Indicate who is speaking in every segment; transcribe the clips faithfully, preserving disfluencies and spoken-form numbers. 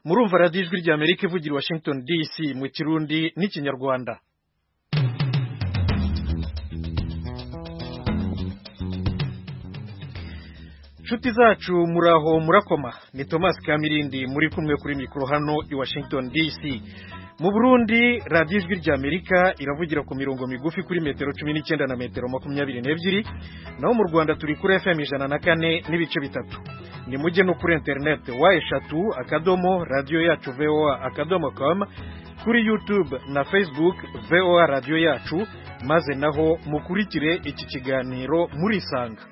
Speaker 1: murumva radiyo ijwi rya Amerika ivugira Washington D C mu Kirundi n'ikinyarwanda. Nshuti zacu muraho murakoma, ni Thomas Kamirindi muri kumwe kuri mikro hano i Washington D C. Mu Burundi radiyo ijwi rya Amerika iravugira ku mirongo migufi kuri metero cumi n'icyenda na metero makumyabiri n'ebyiri, naho mu Rwanda turi kuri F M ijana na kane n'ibice bitatu. Ni mujye no kuri internet wa eshatu akadomo radio yacu V O A akadomo com, kuri YouTube na Facebook V O A radio yacu, maze naho mukurikire iki kiganiro muri Isanga.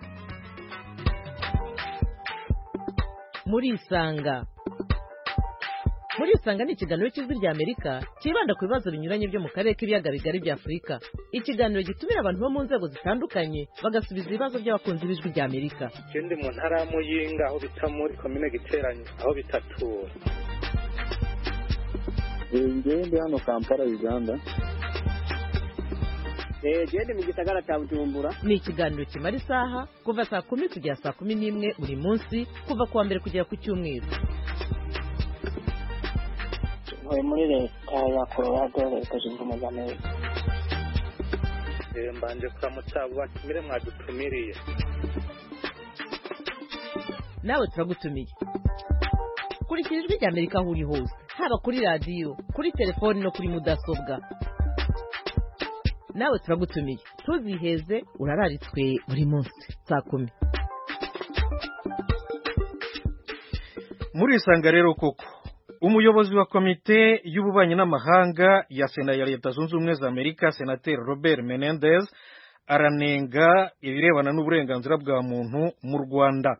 Speaker 2: Muri Isanga Muri Isanga ni ikiganiro cy'ijwi rya Amerika kibanda ku bibazo binyuranye byo mu karere k'ibiyaga bigari bya Afurika. Ikiganiro gitumira abantu bo mu nzego zitandukanye bagasubiza ibibazo by'abakunzi b'ijwi rya Amerika.
Speaker 3: Ikindi mu ntara ya Muyinga aho bita muri komine Giteranyi aho bitatura.
Speaker 4: Ngende hano Kampala Uganda.
Speaker 5: Eh gende mu gisagara cya Bujumbura.
Speaker 2: Ni ikiganiro kimara isaha kuva saa kumi kugera saa kumi n'imwe buri munsi kuva kuwa mbere kugera ku cyumweru.
Speaker 5: Oye muri leta ya Colorado leta zunze ubumwe za Amerika.
Speaker 3: Eh mbanje kuramutsa batumire mwadutumiriye.
Speaker 2: Nawe turagutumiye. Kurikira ijwi rya Amerika aho uri hose, haba kuri radio, kuri telefone no kuri mudasobwa. Nawe turagutumiye, tuziheze urararitswe buri munsi saa kumi.
Speaker 1: Muri Isanga rero koko umuyobozi wa komite y'ububanyi n'amahanga ya Sena ya Leta Zunze Ubumwe za Amerika, Senateri Robert Menendez, aranenga ibirebana n'uburenganzira bwa muntu mu Rwanda.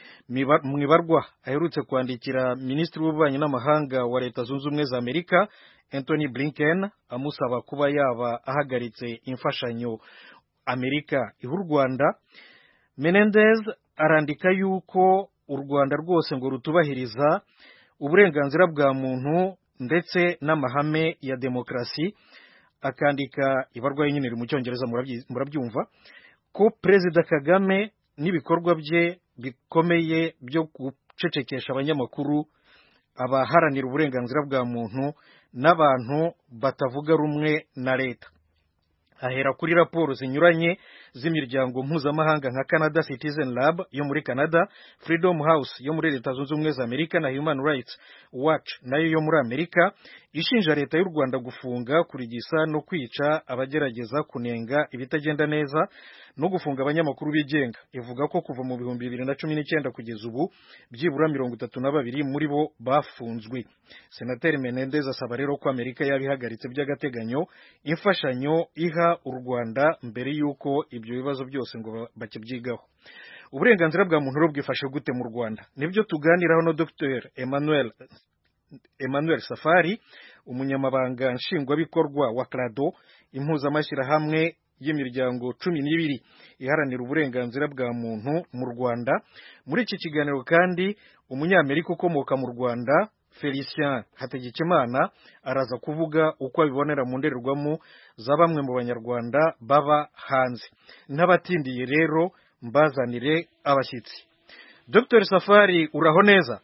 Speaker 1: Mwibarwa aherutse kwandikira Minisitiri w'ububanyi n'amahanga wa Leta Zunze Ubumwe za Amerika, Anthony Blinken, amusaba kuba yaba ahagaritse imfashanyo Amerika iha u Rwanda. Menendez arandika yuko u Rwanda rwose ngo rutubahiriza uburenganzira bwa muntu ndetse n'amahame ya demokrasi. Akandika ibarwa nyine mu Cyongereza murabyumva ko Perezida Kagame n'ibikorwa bye bikomeye byo gucecekesha abanyamakuru, abaharanira uburenganzira bwa muntu n'abantu batavuga rumwe na leta. Ahera kuri raporo zinyuranye z'imiryango mpuzamahanga nka Canada Citizen Lab yo muri Canada, Freedom House yo muri Leta Zunze Ubumwe za Amerika na Human Rights Watch nayo yo muri Amerika, ishinja leta y'u Rwanda gufunga, kurigisa no kwica abagerageza kunenga ibitagenda neza no gufunga abanyamakuru bigenga. Ivuga ko kuva mu bihumbi bibiri na cumi n'icyenda kugeza ubu byibura mirongo itatu na babiri muri bo bafunzwe. Senateri Menendez asaba rero ko Amerika yabihagaritse by'agateganyo imfashanyo iha u Rwanda mbere yuko ibyo bibazo byose ngo bakibyigaho. Uburenganzira bwa muntu bwifashe gute mu Rwanda? Nibyo tuganiraho no Docteur Emmanuel Emmanuel Safari, umunyamabanga nshingwabikorwa wa CRADO, impuzamashyirahamwe y'imiryango cumi n'ibiri iharanira uburenganzira bwa muntu mu Rwanda. Muri iki kiganiro kandi umunyamerika ukomoka mu Rwanda, Felicien Hategekimana, araza kuvuga uko abibonera mu ndorerwamo za bamwe mu Banyarwanda baba hanze. N'abatindiye rero mbazanire abashyitsi. Docteur Safari, uraho neza?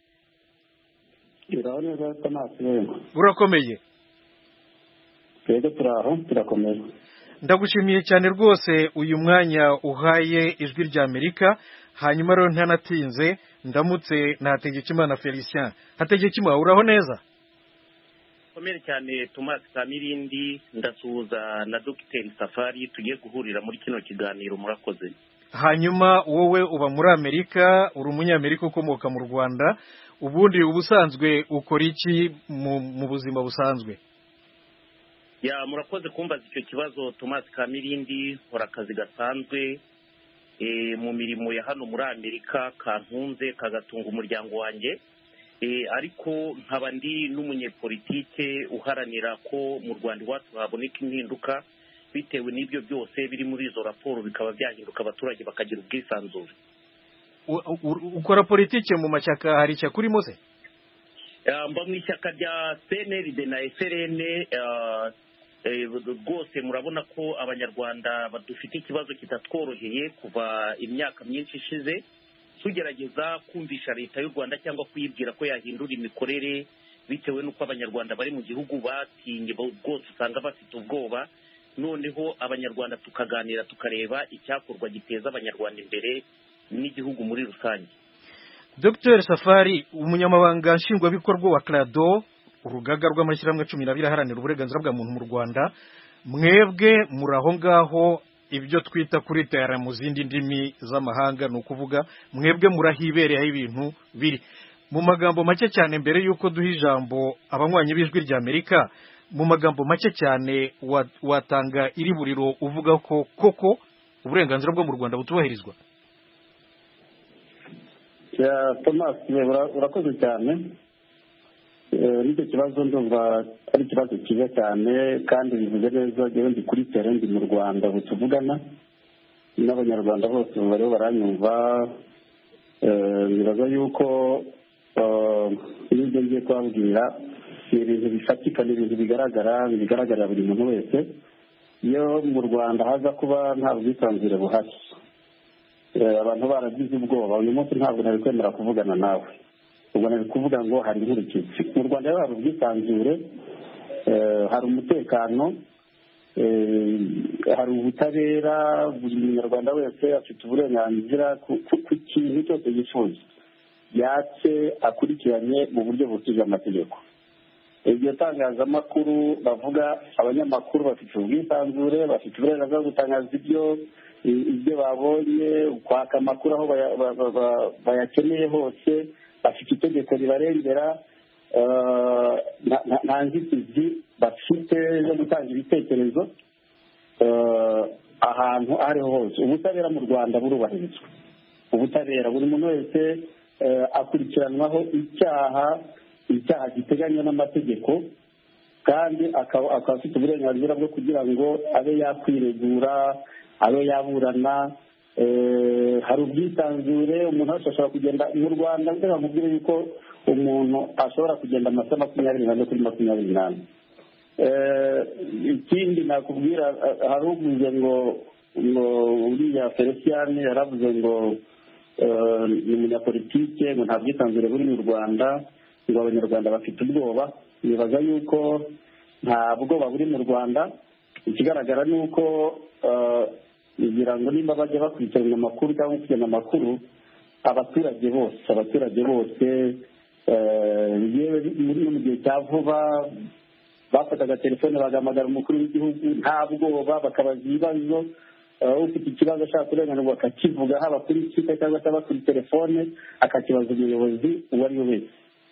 Speaker 4: Uraho neza Thomas.
Speaker 1: Urakomeye?
Speaker 4: Twebwe turaho turakomeye.
Speaker 1: Ndagushimiye cyane rwose uyu mwanya uhaye ijwi rya Amerika. Hanyuma rero ntanatinze ndamutse na Hategekimana Felicien. Hategekimana, uraho neza?
Speaker 6: Komere cyane Thomas Kamirindi, ndasuhuza na Docteur Safari, tugiye guhurira muri kino kiganiro. Murakoze.
Speaker 1: Hanyuma wowe uba muri Amerika, uri umunyamerika ukomoka mu Rwanda. Ubundi ubusanzwe ukora iki mu buzima busanzwe?
Speaker 6: Ya murakoze kumbaza icyo kibazo Thomas Kamirindi. Nkora akazi gasanzwe e, mu mirimo ya hano muri Amerika kantunze kagatunga umuryango wanjye, e, ariko nkaba ndi n'umunyepolitike uharanira ko mu Rwanda iwacu haboneka impinduka bitewe n'ibyo byose biri muri izo raporo bikaba byahinduka abaturage bakagira ubwisanzure.
Speaker 1: Ukora politike mu mashyaka, hari ishyaka urimo se?
Speaker 6: Mba mu ishyaka rya C N L D na F R N. Rwose murabona ko abanyarwanda badufite ikibazo kitatworoheye kuva imyaka myinshi ishize tugerageza kumvisha leta y'u Rwanda cyangwa kuyibwira ko yahindura imikorere bitewe n'uko abanyarwanda bari mu gihugu batinye bwose usanga bafite ubwoba. Noneho abanyarwanda tukaganira tukareba icyakorwa giteza abanyarwanda imbere n'igihugu muri rusange.
Speaker 1: Docteur Safari, umunyamabanga nshingwabikorwa wa CRADO, urugaga rw'amashyirahamwe cumi n'abiri aharanira uburenganzira bwa muntu mu Rwanda, mwebwe muri aho ngaho ibyo twita kuri tera mu zindi ndimi z'amahanga, ni ukuvuga mwebwe murahibereye aho ibintu biri. Mu magambo make cyane, mbere y'uko duha ijambo abanywanyi b'ijwi rya Amerika, mu magambo make cyane watanga iri buriro uvuga ko koko uburenganzira bwo mu Rwanda butubahirizwa?
Speaker 4: ya Thomas, urakoze cyane. Nicyo kibazo ndumva ari ikibazo cyiza cyane kandi bivuze neza. Jewe ndi kuri tere, ndi mu Rwanda ubu tuvugana n'abanyarwanda bose bariho baranyumva. Nibaza yuko n'ibyo ngiye kubabwira ni ibintu bifatika, ni ibintu bigaragara bigaragarira buri muntu wese. Iyo mu Rwanda haza kuba nta bwisanzure buhari, abantu baragize ubwoba, uyu munsi ntabwo nari kwemera kuvugana nawe. Ubwo nari kuvuga ngo hari inkurikizi. Mu Rwanda rero hari ubwisanzure, hari umutekano, hari ubutabera. Buri munyarwanda wese afite uburenganzira ku kintu cyose yifuza, yatse akurikiranye mu buryo butuje amategeko. Iryo tangazamakuru bavuga, abanyamakuru bafite ubwisanzure, bafite uburenganzira bwo gutangaza ibyo ibyo babonye, kwaka amakuru aho bayakeneye hose, bafite itegeko ribarengera, nta nzitizi bafite zo gutanga ibitekerezo ahantu aho ariho hose. Ubutabera mu Rwanda burubahirizwa. Ubutabera, buri muntu wese akurikiranwaho icyaha icyaha giteganywa n'amategeko, kandi akaba afite uburenganzira bwo kugira ngo abe yakwiregura, abe yaburana. Hari ubwisanzure, umuntu wese ashobora kugenda mu Rwanda. Mbega nkubwire yuko umuntu ashobora kugenda amasaha makumyabiri n'ane kuri makumyabiri n'ane. Ikindi nakubwira, hari uvuze ngo ngo uriya Felicien yaravuze ngo ni umunyapolitike, ngo nta bwisanzure buri mu Rwanda, ngo abanyarwanda bafite ubwoba. Nibaza yuko nta bwoba buri mu Rwanda. Ikigaragara ni uko kugira ngo nimba bajya bakurikirana amakuru cyangwa kugena amakuru, abaturage bose abaturage bose muri mu gihe cya vuba bafataga telefone bagahamagara umukuru w'igihugu nta bwoba, bakabaza ibibazo. Ufite ikibazo ashaka kurenganurwa akakivuga, haba kuri site cyangwa se kuri telefone, akakibaza umuyobozi uwo ari we wese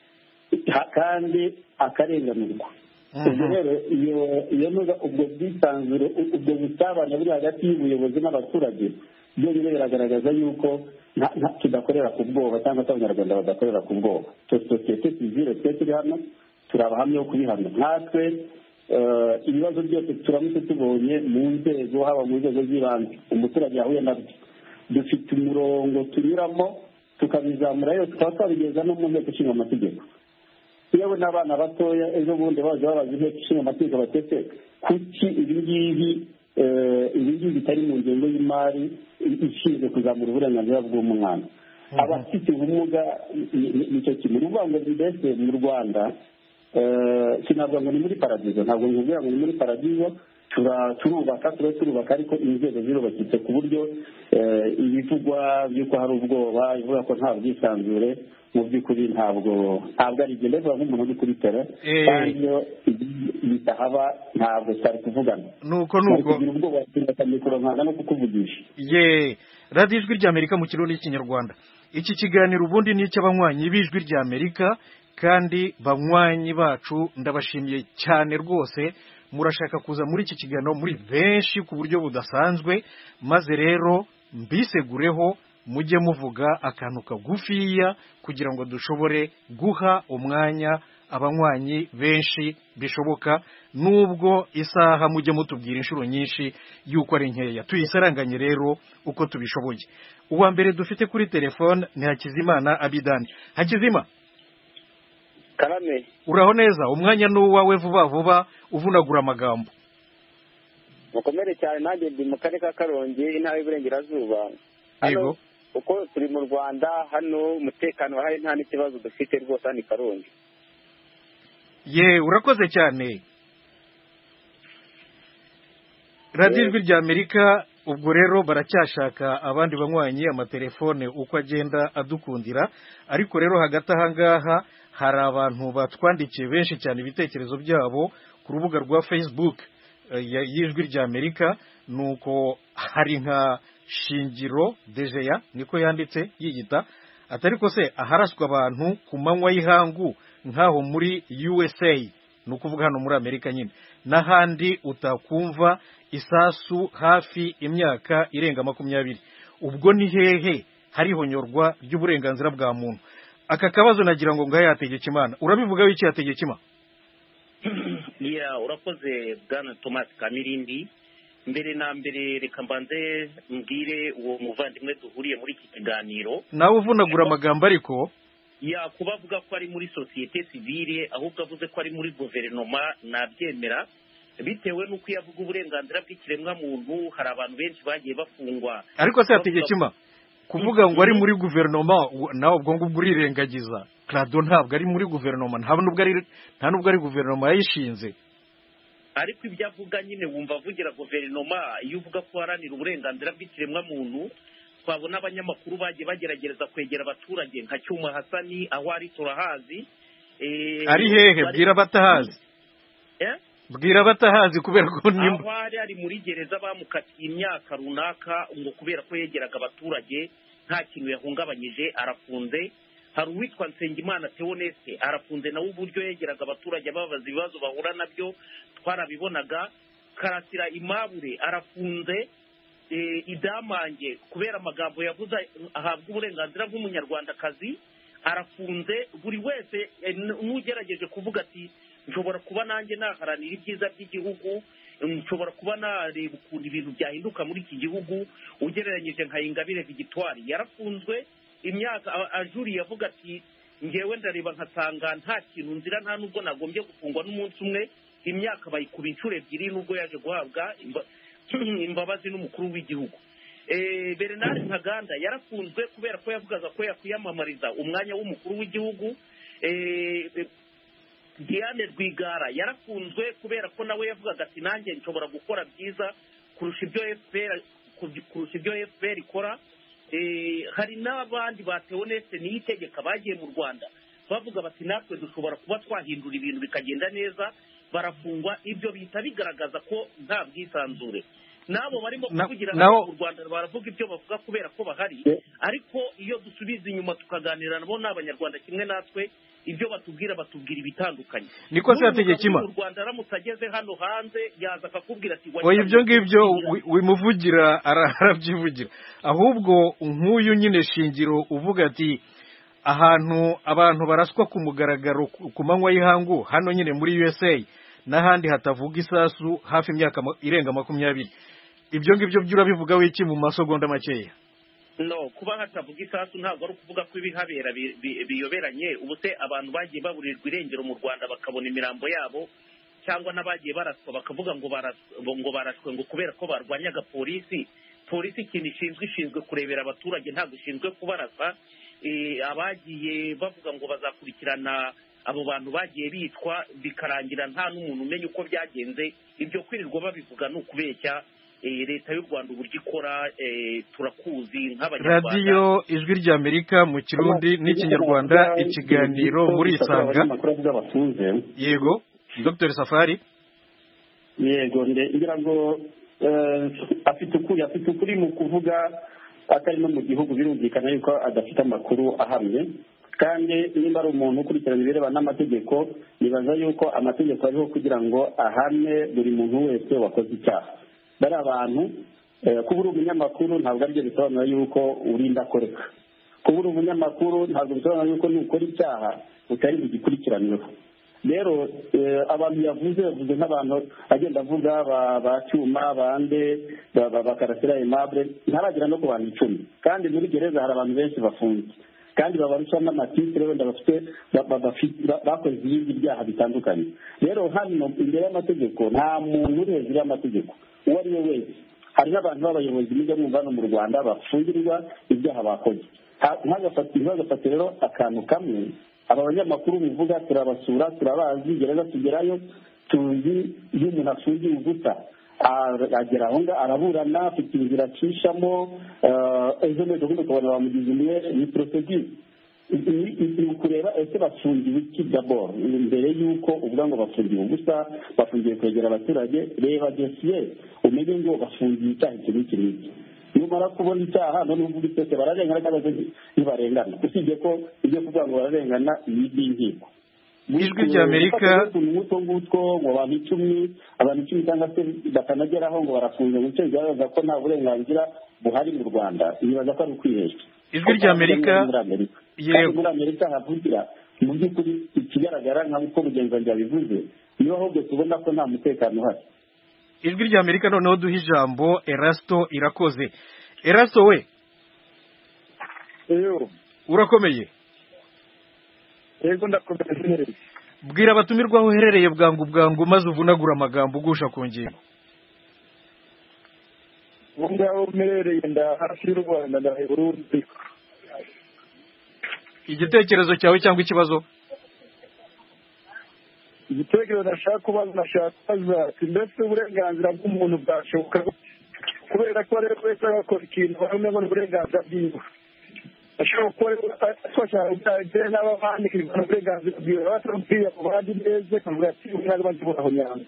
Speaker 4: kandi akarenganurwa. Ubwo rero iyo nuza ubwo bwisanzure, ubwo busabane buri hagati y'ubuyobozi n'abaturage, byo rero biragaragaza yuko tudakorera ku bwoba cyangwa se abanyarwanda badakorera ku bwoba. Sosiyete sivile twe turi hano turi abahamya bo kubihamya. Natwe ibibazo byose turamutse tubonye mu nzego, haba mu nzego z'ibanze umuturage yahuye nabyo, dufite umurongo tunyuramo tukabizamura yose, tukaba twabigeza no mu nteko ishinga amategeko. Yewe n'abana batoya ejo bundi baje babaza inteko ishinga amategeko batese kuki ibi ngibi ibi ngibi bitari mu ngengo y'imari ishinzwe kuzamura uburenganzira bw'umwana. Abafite ubumuga nicyo kimwe. Ni ukuvuga ngo mbese mu Rwanda sinavuga ngo ni muri paradizo, ntabwo nkubwira ngo ni muri paradizo. turubaka tuba turubaka ariko inzego zirubakitse ku buryo ibivugwa by'uko hari ubwoba, bivuga ko nta bwisanzure, mu by'ukuri ntabwo ntabwo ari igenda bivuga nk'umuntu uri kuri tere, kandi iyo bitahaba ntabwo twari kuvugana.
Speaker 1: nuko nuko
Speaker 4: kugira ubwoba tugatamikoro nkanga no kukuvugisha.
Speaker 1: ye radiyo ijwi ry'Amerika mu kirundi n'ikinyarwanda. Iki kiganiro ubundi ni icy'abanywanyi b'ijwi ry'Amerika, kandi banywanyi bacu ndabashimiye cyane rwose. Murashaka kuza muri iki kiganiro muri benshi ku buryo budasanzwe, maze rero mbisegureho mujye muvuga akantu kagufiya kugira ngo dushobore guha umwanya abanywanyi benshi bishoboka, nubwo isaha mujye mutubwira inshuro nyinshi yuko ari nkeya. Tuyisaranganye rero uko tubishoboye. Uwa mbere dufite kuri telefone ni Hakizimana Abidani. Hakizima,
Speaker 3: Karame,
Speaker 1: uraho neza? Umwanya n'uwawe vuba vuba uvunagura amagambo.
Speaker 3: mukomere cyane. Nanjye ndi mu karere ka Karongi, intara y'Iburengerazuba.
Speaker 1: Yego.
Speaker 7: kuko turi mu Rwanda hano umutekano wahari nta n'ikibazo dufite rwose hano i Karongi.
Speaker 1: ye urakoze cyane. radiyo ijwi rya Amerika ubwo rero baracyashaka abandi banywanyi amatelefone uko agenda adukundira, ariko rero hagati aha ngaha hari abantu batwandikiye benshi cyane ibitekerezo byabo ku rubuga rwa Facebook y'ijwi rya Amerika. Nuko hari nka Shingiro Dejeya niko yanditse yiyita atari ko se aharaswa abantu ku manywa y'ihangu nkaho muri U S A, ni ukuvuga hano muri Amerika nyine, n'ahandi utakumva isasu hafi imyaka irenga makumyabiri. Ubwo ni hehe hari honyorwa ry'uburenganzira bwa muntu? Aka kabazo nagira ngo ngahe Hategekimana, urabivuga wiki Hategekima?
Speaker 6: ya urakoze bwana Thomas Kamirindi. Mbere na mbere reka mbanze mbwire uwo muvandimwe duhuriye muri iki kiganiro,
Speaker 1: nawe uvunagura amagambo ariko
Speaker 6: ya kubavuga ko ari muri societe civile ahubwo avuze ko ari muri guverinoma nabyemera, bitewe n'uko yavuga uburenganzira bw'ikiremwa muntu. Hari abantu benshi bagiye bafungwa,
Speaker 1: ariko se Hategekima kuvuga ngo ari muri guverinoma nawe ubwo ngubwo urirengagiza. Clado ntabwo ari muri guverinoma, nta nubwo ari nta nubwo ari guverinoma yayishinze.
Speaker 6: Ariko ibyo avuga nyine wumva avugira guverinoma. Iyo uvuga ko haranira uburenganzira bw'ikiremwa muntu, twabona abanyamakuru bagiye bagerageza kwegera abaturage nka Cyuma Hasani aho ari turahazi.
Speaker 1: Ari hehe? Bwira batahazi.
Speaker 6: Eh?
Speaker 1: Bwira batahazi kubera ko nimba
Speaker 6: aho ari ari muri gereza bamukatiye imyaka runaka ngo kubera ko yegeraga abaturage nta kintu yahungabanyije arafunze. Hari uwitwa Nsengimana Theoneste arafunze nawe uburyo yegeraga abaturage babaza ibibazo bahura nabyo twarabibonaga. Karasira Imabure arafunze. E, idamange kubera amagambo yavuze ahabwa uburenganzira nk'umunyarwandakazi arafunze. Buri wese e, n'ugerageje kuvuga ati nshobora kuba nanjye naharanira ibyiza by'igihugu, nshobora kuba nareba ukuntu ibintu byahinduka muri iki gihugu, ugereranyije nka Ingabire Victoire yarafunzwe imyaka ajuriye avuga ati ngewe ndareba nkasanga nta kintu nzira, nta nubwo nagombye gufungwa n'umunsi umwe. Imyaka bayikuba inshuro ebyiri nubwo yaje guhabwa imbabazi n'umukuru w'igihugu. Eh, Bernard Ntaganda yarafunzwe kubera ko yavugaga ko yakwiyamamariza umwanya w'umukuru w'igihugu. Eh, Diane Rwigara yarafunzwe kubera ko nawe yavugaga ati nanjye nshobora gukora byiza kurusha ibyo F P R kurusha ibyo F P R ikora. Eh, hari n'abandi batewe nese niyitegeka bagiye mu Rwanda bavuga bati natwe dushobora kuba twahindura ibintu bikagenda neza, barafungwa. Ibyo bihita bigaragaza ko nta bwisanzure. Nabo barimo kuvugira mu Rwanda baravuga ibyo bavuga kubera ko bahari, ariko iyo dusubiza inyuma tukaganira nabo n'abanyarwanda kimwe natwe, ibyo batubwira batubwira ibitandukanye.
Speaker 1: Niko se Hategekima
Speaker 6: mu Rwanda aramutageze hano hanze yaza akakubwira ati
Speaker 1: oya ibyo ngibyo wimuvugira arabyivugira. Ahubwo nk'uyu nyine Shingiro uvuga ati ahantu abantu baraswa ku mugaragaro ku manywa y'ihangu hano nyine muri U S A n'ahandi hatavuga isasu hafi imyaka irenga makumyabiri. Ibyo ngibyo byurabivuga wiki mu masegonda makeya?
Speaker 6: No, kuba hatavuga isasu ntabwo ari ukuvuga ko ibihabera biyoberanye. Ubu se abantu bagiye baburirwa irengero mu Rwanda bakabona imirambo yabo, cyangwa n'abagiye baraswa bakavuga ngo baraswe ngo baraswe ngo kubera ko barwanyaga polisi. Polisi ikintu ishinzwe ishinzwe kurebera abaturage, ntabwo ishinzwe kubarasa. E, abagiye bavuga ngo bazakurikirana abo bantu bagiye bitwa bikarangira nta n'umuntu umenya uko byagenze. Ibyo kwirirwa babivuga ni ukubeshya. Leta y'u Rwanda uburyo ikora turakuzi nk'abanyarwanda.
Speaker 1: Radio Ijwi rya Amerika mu Kirundi n'Ikinyarwanda, ikiganiro muri Isanga. Yego Dr Safari.
Speaker 4: Yego ngira ngo afite ukuri afite ukuri mu kuvuga atari no mu gihugu birumvikana yuko adafite amakuru ahamye, kandi niba ari umuntu ukurikirana ibirebana n'amategeko nibaza yuko amategeko ariho kugira ngo ahane buri muntu wese wakoze icyaha. Bari abantu kuba uri umunyamakuru ntabwo aribyo bisobanura yuko urinda koreka. Kuba uri umunyamakuru ntabwo bisobanura yuko nukora icyaha utari bugikurikiranweho. Rero abantu yavuze yavuze nk'abantu agenda avuga ba Cyuma bande bakarasira Aimable ntaragera no ku bantu icumi, kandi muri gereza hari abantu benshi bafunze kandi babarusha n'amatitire wenda bafite bakoze ibindi byaha bitandukanye. Rero hano imbere y'amategeko nta muntu uri hejuru y'amategeko uwo ari we wese. Hari n'abantu b'abayobozi mujya mwumva hano mu Rwanda bafungirwa ibyaha bakoze. ntagafate rero akantu kamwe, aba banyamakuru bivuga turabasura turabazi, gereza tugerayo tuzi iyo umuntu afungiye ubusa agera aho ngaho araburana, afite inzira acishamo, ejo n'ejo bundi ukabona bamugize umwere. Ni procedure ni ukureba ese bafungiwe iki d'abord mbere y'uko uvuga ngo bafungiwe ubusa, bafungiye kwegera abaturage. Reba dosiye umenye ngo bafungiye icyaha iki n'iki n'iki. Numara kubona icyaha none uvuga itese bararengana cyangwa se ntibarengana, usibye ko ibyo kuvuga ngo bararengana ni iby'inkiko.
Speaker 1: Ijwi ry'Amerika
Speaker 4: ngutwo ngutwo ngo abantu icumi abantu icumi cyangwa se bakanageraho ngo barafunze mu cyo bigaragaza ko nta burenganzira buhari mu Rwanda, bibaza ko ari ukwihesha.
Speaker 1: Ijwi ry'Amerika
Speaker 4: yego muri Amerika havugira mu by'ukuri ikigaragara nk'uko mugenzi wanjye yabivuze, niyo ahubwo tubona ko nta mutekano uhari.
Speaker 1: Ijwi ry'Amerika noneho duha ijambo Erasto Irakoze. Erasto we
Speaker 8: eyo
Speaker 1: urakomeye?
Speaker 8: yego ndakomeye.
Speaker 1: Bwira abatumirwa aho uherereye bwangu bwangu maze uvunagura amagambo ugusha ku ngingo.
Speaker 8: ubundi aho umerereye nda hafi y'u Rwanda ndahe Burundi.
Speaker 1: Igitekerezo cyawe cyangwa ikibazo?
Speaker 8: igitekerezo nashaka kubaza nashaka kubaza mbese uburenganzira bw'umuntu bwashoboka kubera ko rero wese agakora ikintu bamwe ngo uburenganzira bwiwe ashobora gukora twashaka ubwagire n'abandi kibona uburenganzira bwiwe batamubwiye ku bandi neza kavuga ati umwana bandi bonaho nyanga.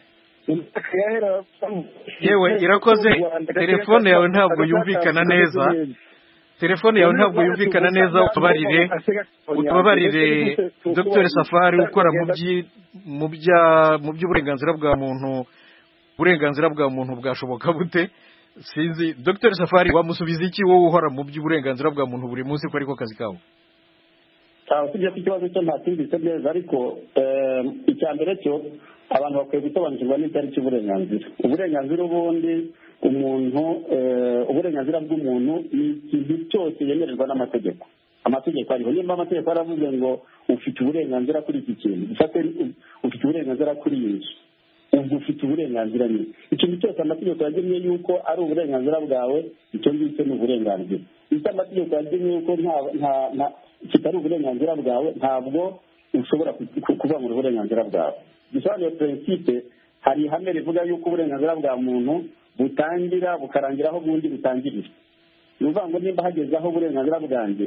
Speaker 1: Yewe Irakoze, telefone yawe ntabwo yumvikana neza. Telefone yawe ntabwo yumvikana neza, utubarire utubarire Docteur Safari ukora mu byi mu bya mu by'uburenganzira bwa muntu. Uburenganzira bwa muntu bwashoboka bute? Sinzi Docteur Safari wamusubiza iki wowe uhora mu by'uburenganzira bwa muntu buri munsi ko ariko kazi kawe?
Speaker 4: Tawo tujya ku kibazo cyo ntatumvise neza, ariko icya mbere cyo abantu bakwiye gusobanukirwa n'icyari cy'uburenganzira. Uburenganzira ubundi umuntu uburenganzira bw'umuntu ni ikintu cyose yemererwa n'amategeko. Amategeko ariho, nimba amategeko aravuze ngo ufite uburenganzira kuri iki kintu, ufite ufite uburenganzira kuri iyi nzu, ubwo ufite uburenganzira nyine. Ikintu cyose amategeko yagennye yuko ari uburenganzira bwawe, icyo ngicyo ni uburenganzira. Icyo amategeko yagennye yuko nta kitari uburenganzira bwawe, ntabwo ushobora kuvangura uburenganzira bwawe. Bisobanuye principe, hari ihame rivuga yuko uburenganzira bwa muntu butangira bukarangira aho ubundi butangirira. Ni ukuvuga ngo nimba hageze aho uburenganzira bwanjye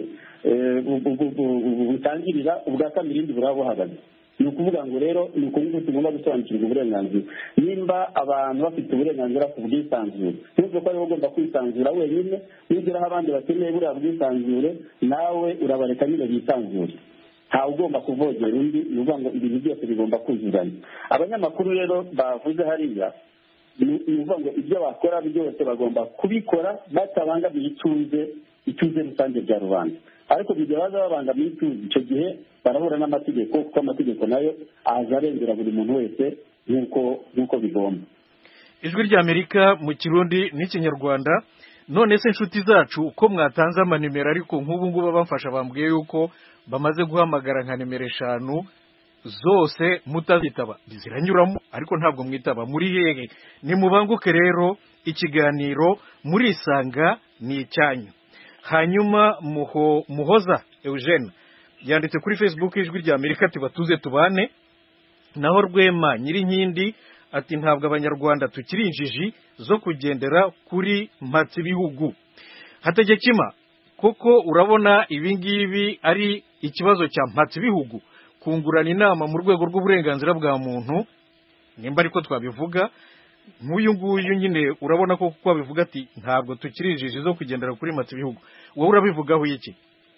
Speaker 4: butangirira, ubwa kabiri irindi buraba buhagaze. Ni ukuvuga ngo rero ni uko nguko tugomba gusobanukirwa uburenganzira. Nimba abantu bafite uburenganzira ku bwisanzure, ntuvuge ko ariwe ugomba kwisanzura wenyine, nugeraho abandi bakeneye buriya bwisanzure nawe urabareka nyine bisanzure. Ntawe ugomba kuvogera undi, ni ukuvuga ngo ibintu byose bigomba kuzuzanya. Abanyamakuru rero bavuze hariya, ni ukuvuga ngo ibyo bakora byose bagomba kubikora batabangamiye ituze ituze rusange rya rubanda. Ariko mu gihe baza babangamiye ituze, icyo gihe barahura n'amategeko, kuko amategeko nayo aza arengera buri muntu wese nk'uko nk'uko bigomba.
Speaker 1: Ijwi ry'Amerika mu Kirundi n'Ikinyarwanda. None se inshuti zacu uko mwatanze amanimero, ariko nk'ubu ngubu bamfasha bambwiye yuko bamaze guhamagara nka nimero eshanu zose mutazitaba, ziranyuramo ariko ntabwo mwitaba. Muri hehe? Nimubanguke rero, ikiganiro murisanga ni icyanyu. Hanyuma muho muhoza Eugene yanditse kuri Facebook Ijwi ry'Amerika ati batuze tubane. Naho Rwema Nyirinkindi ati ntabwo abanyarwanda tukiri injiji zo kugendera kuri mpatsi bihugu. Hategekima, koko urabona ibingibi ari ikibazo cya mpatsi bihugu, kungurana inama mu rwego rw'uburenganzira bwa muntu, nimba ariko twabivuga. Nk'uyu nguyu nyine urabona ko kuko babivuga ati ntabwo tukiri injiji zo kugendera kuri mpatsi bihugu. Wowe urabivugaho iki?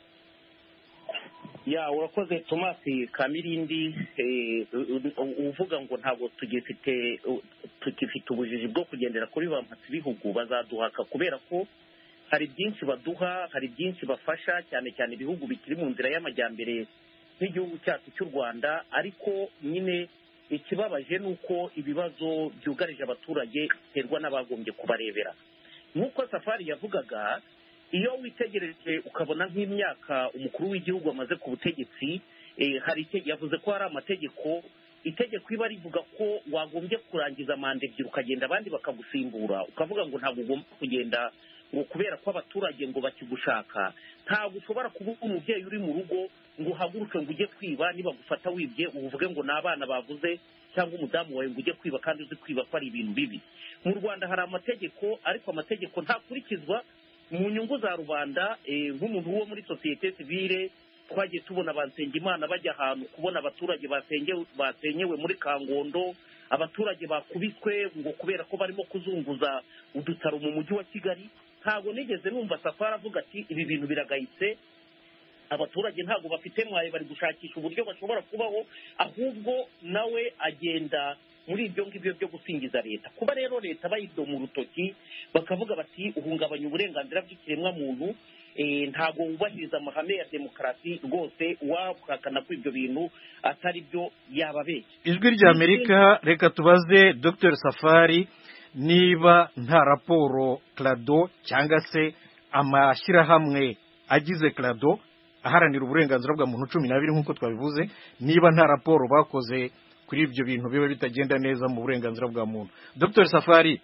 Speaker 6: Ya urakoze Thomas Kamirindi, uvuga ngo ntabwo tugifite tukifite ubujiji bwo kugendera kuri ba mpatsi bihugu. Bazaduhaka kubera ko hari byinshi baduha, hari byinshi bafasha, cyane cyane ibihugu bikiri mu nzira y'amajyambere nk'igihugu cyacu cy'u Rwanda. Ariko nyine ikibabaje ni uko ibibazo byugarije abaturage biterwa n'abagombye kubarebera. Nk'uko Safari yavugaga, iyo witegereje ukabona nk'imyaka umukuru w'igihugu amaze ku butegetsi, hari yavuze ko hari amategeko, itegeko iba rivuga ko wagombye kurangiza manda ebyiri ukagenda abandi bakagusimbura, ukavuga ngo ntabwo ugomba kugenda ngo kubera ko abaturage ngo bakigushaka ntabwo ushobora kuba umubyeyi uri mu rugo ngo uhaguruke ngo ujye kwiba niba gufata wibye uvuge ngo ni abana bavuze cyangwa umudamu wawe ngo ujye kwiba kandi uzi kwiba ko ari ibintu bibi. Mu Rwanda hari amategeko ariko amategeko ntakurikizwa mu nyungu za rubanda. Nk'umuntu wo muri sosiyete sivile twagiye tubona Bansengimana bajya ahantu kubona abaturage basenyewe muri Kangondo, abaturage bakubiswe ngo kubera ko barimo kuzunguza udutaro mu mujyi wa Kigali. Ntabwo nigeze numva Safari avuga ati ibi bintu biragayitse, abaturage ntabwo bafite mwaye bari gushakisha uburyo bashobora kubaho, ahubwo nawe agenda muri ibyo ngibyo byo gusingiza leta. Kuba rero leta bayidoma urutoki bakavuga bati uhungabanya uburenganzira bw'ikiremwa muntu, ntabwo wubahiriza amahame ya demokarasi, rwose wahakana ko ibyo bintu atari byo yababeshya.
Speaker 1: Ijwi rya Amerika, reka tubaze Dr Safari niba nta raporo Clado cyangwa se amashyirahamwe agize Clado aharanira uburenganzira bwa muntu cumi n'abiri nk'uko twabivuze, niba nta raporo bakoze kuri ibyo bintu biba bitagenda neza mu burenganzira bwa muntu. Dr Safari.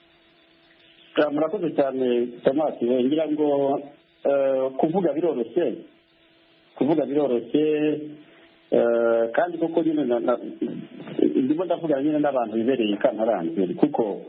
Speaker 4: Murakoze cyane Thomas, ngira ngo kuvuga biroroshye kuvuga biroroshye kandi koko nyine ndimo ndavuga nyine n'abantu bibereye Kantarange, kuko